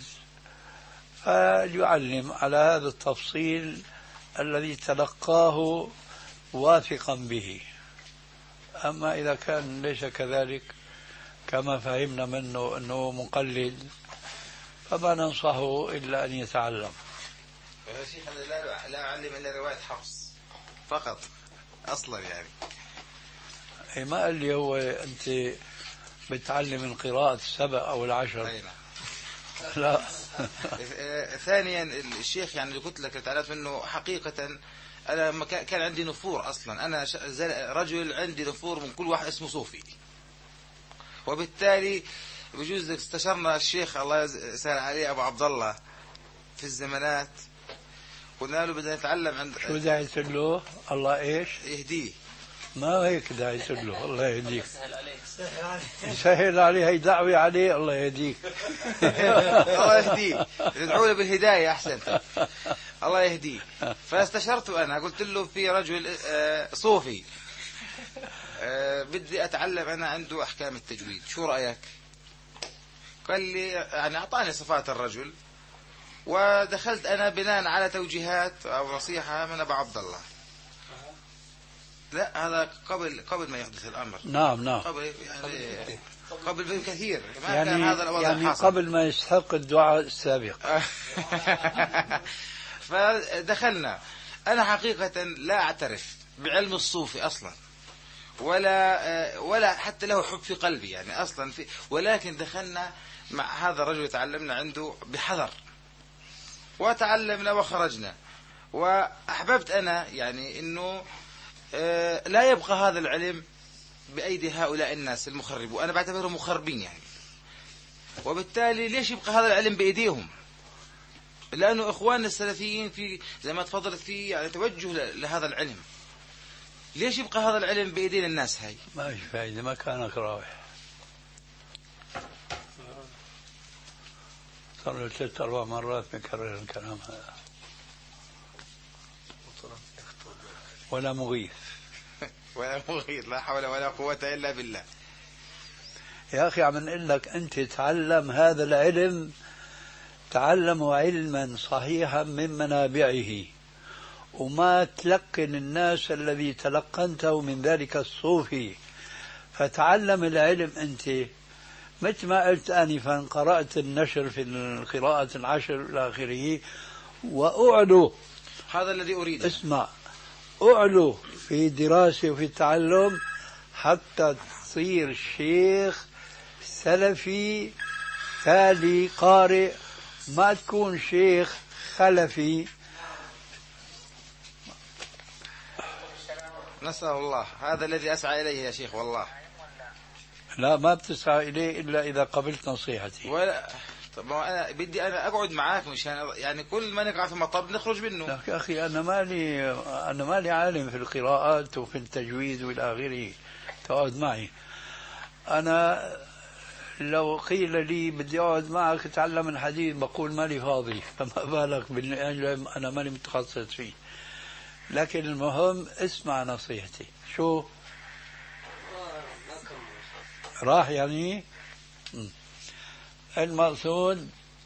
فليعلم على هذا التفصيل الذي تلقاه واثقا به. أما إذا كان ليس كذلك كما فهمنا منه أنه مقلد فما ننصحه إلا أن يتعلم. يا شيخ أنا لا, لا أعلم إلا رواية حفص فقط أصلا يعني. إيه ما قال لي هو أنت بتعلم القراءة السبع أو العشر؟ أين. لا. ثانيا الشيخ يعني اللي قلت لك تعرف أنه حقيقة أنا كان عندي نفور أصلا، أنا رجل عندي نفور من كل واحد اسمه صوفي، وبالتالي بجوز استشرنا الشيخ الله يسهل عليه أبو عبد الله في الزمانات، قلنا له بدنا نتعلم عند شو دعيت له؟ الله إيش يهديه. ما هيك دعيت له الله يهديك. سهل عليه، هي دعوة عليه الله يهديك. الله يهديه، ندعو له بالهداية أحسن. الله يهديه. فاستشرته أنا قلت له في رجل صوفي بدي أتعلم أنا عنده أحكام التجويد، شو رأيك؟ قال لي يعني أعطاني صفات الرجل، ودخلت أنا بناء على توجيهات أو نصيحة من أبو عبد الله. لا هذا قبل قبل ما يحدث الأمر. نعم نعم. قبل يعني قبل بكثير ما يعني كان هذا الوضع يعني حاصل. قبل ما يستحق الدعاء السابق. فدخلنا. أنا حقيقة لا أعترف بعلم الصوفي أصلا، ولا ولا حتى له حب في قلبي يعني أصلا في، ولكن دخلنا مع هذا الرجل تعلمنا عنده بحذر وتعلمنا وخرجنا، وأحببت أنا يعني إنه لا يبقى هذا العلم بأيدي هؤلاء الناس المخربين، وأنا بعتبرهم مخربين يعني، وبالتالي ليش يبقى هذا العلم بأيديهم؟ لأنه إخواننا السلفيين في زي ما تفضلت في يعني توجه لهذا العلم، ليش يبقى هذا العلم بأيدين الناس هاي؟ ما في فايدة، ما كانك راوح. صار له ثلاث أربع مرات بكرر الكلام هذا. ولا مغيث. ولا مغيث، لا حول ولا قوة إلا بالله. يا أخي عم نقول لك أنت تعلم هذا العلم، تعلموا علما صحيحا من منابعه، وما تلقن الناس الذي تلقنته من ذلك الصوفي، فتعلم العلم أنت مثل ما قلت آنفا قرأت النشر في القراءة العشر إلى آخره، وأعلو هذا الذي أريده. اسمع، أعلو في دراسة وفي التعلم حتى تصير شيخ سلفي تالي قارئ، ما تكون شيخ خلفي. نسأل الله، هذا الذي أسعى إليه يا شيخ والله. لا، ما بتسعى إليه إلا إذا قبلت نصيحتي. ولا طب أنا بدي أنا أقعد معاك مشان يعني كل ما نقع في مطب نخرج منه. لك يا أخي أنا مالي أنا مالي عالم في القراءات وفي التجويد والى آخره تقعد معي. أنا لو قيل لي بدي أقعد معك أتعلم الحديث بقول مالي فاضي، فما بالك بالعلم أنا مالي متخصص فيه. لكن المهم اسمع نصيحتي. شو راح يعني المقصود؟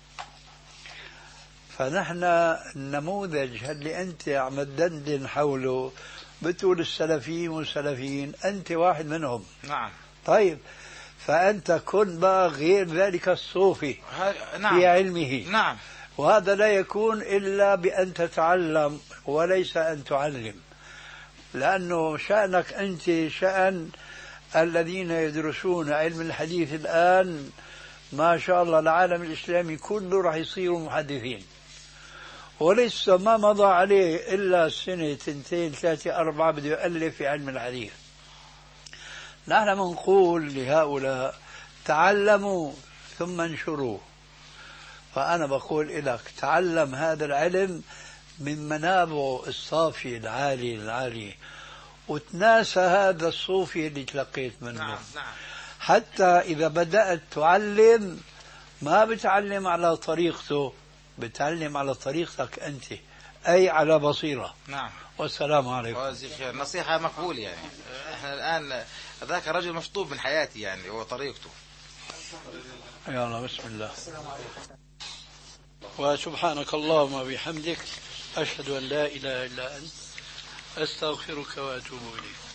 فنحن النموذج اللي أنت عم تدندن حوله بتقول السلفيين والسلفيين، أنت واحد منهم. نعم. طيب فأنت كن بقى غير ذلك الصوفي نعم. في علمه. نعم. وهذا لا يكون إلا بأن تتعلم وليس أن تعلم، لأنه شأنك أنت شأن الذين يدرسون علم الحديث الآن ما شاء الله العالم الإسلامي كله راح يصيروا محدثين، ولسه ما مضى عليه إلا سنة تنتين ثلاثة أربعة بده يؤلف في علم الحديث. نحن منقول لهؤلاء تعلموا ثم انشروا. فأنا بقول لك تعلم هذا العلم من منابعه الصافي العالي العالي، وتناسى هذا الصوفي اللي تلقيت منه. نعم. نعم. حتى إذا بدأت تعلم ما بتعلم على طريقته، بتعلم على طريقتك أنت، أي على بصيرة. نعم. والسلام عليكم. نصيحة مقبول يعني. احنا الآن ذاك رجل مشطوب من حياتي يعني هو طريقته. يلا بسم الله. وسبحانك اللهم وبحمدك أشهد أن لا إله إلا أنت أستغفرك وأتوب إليك.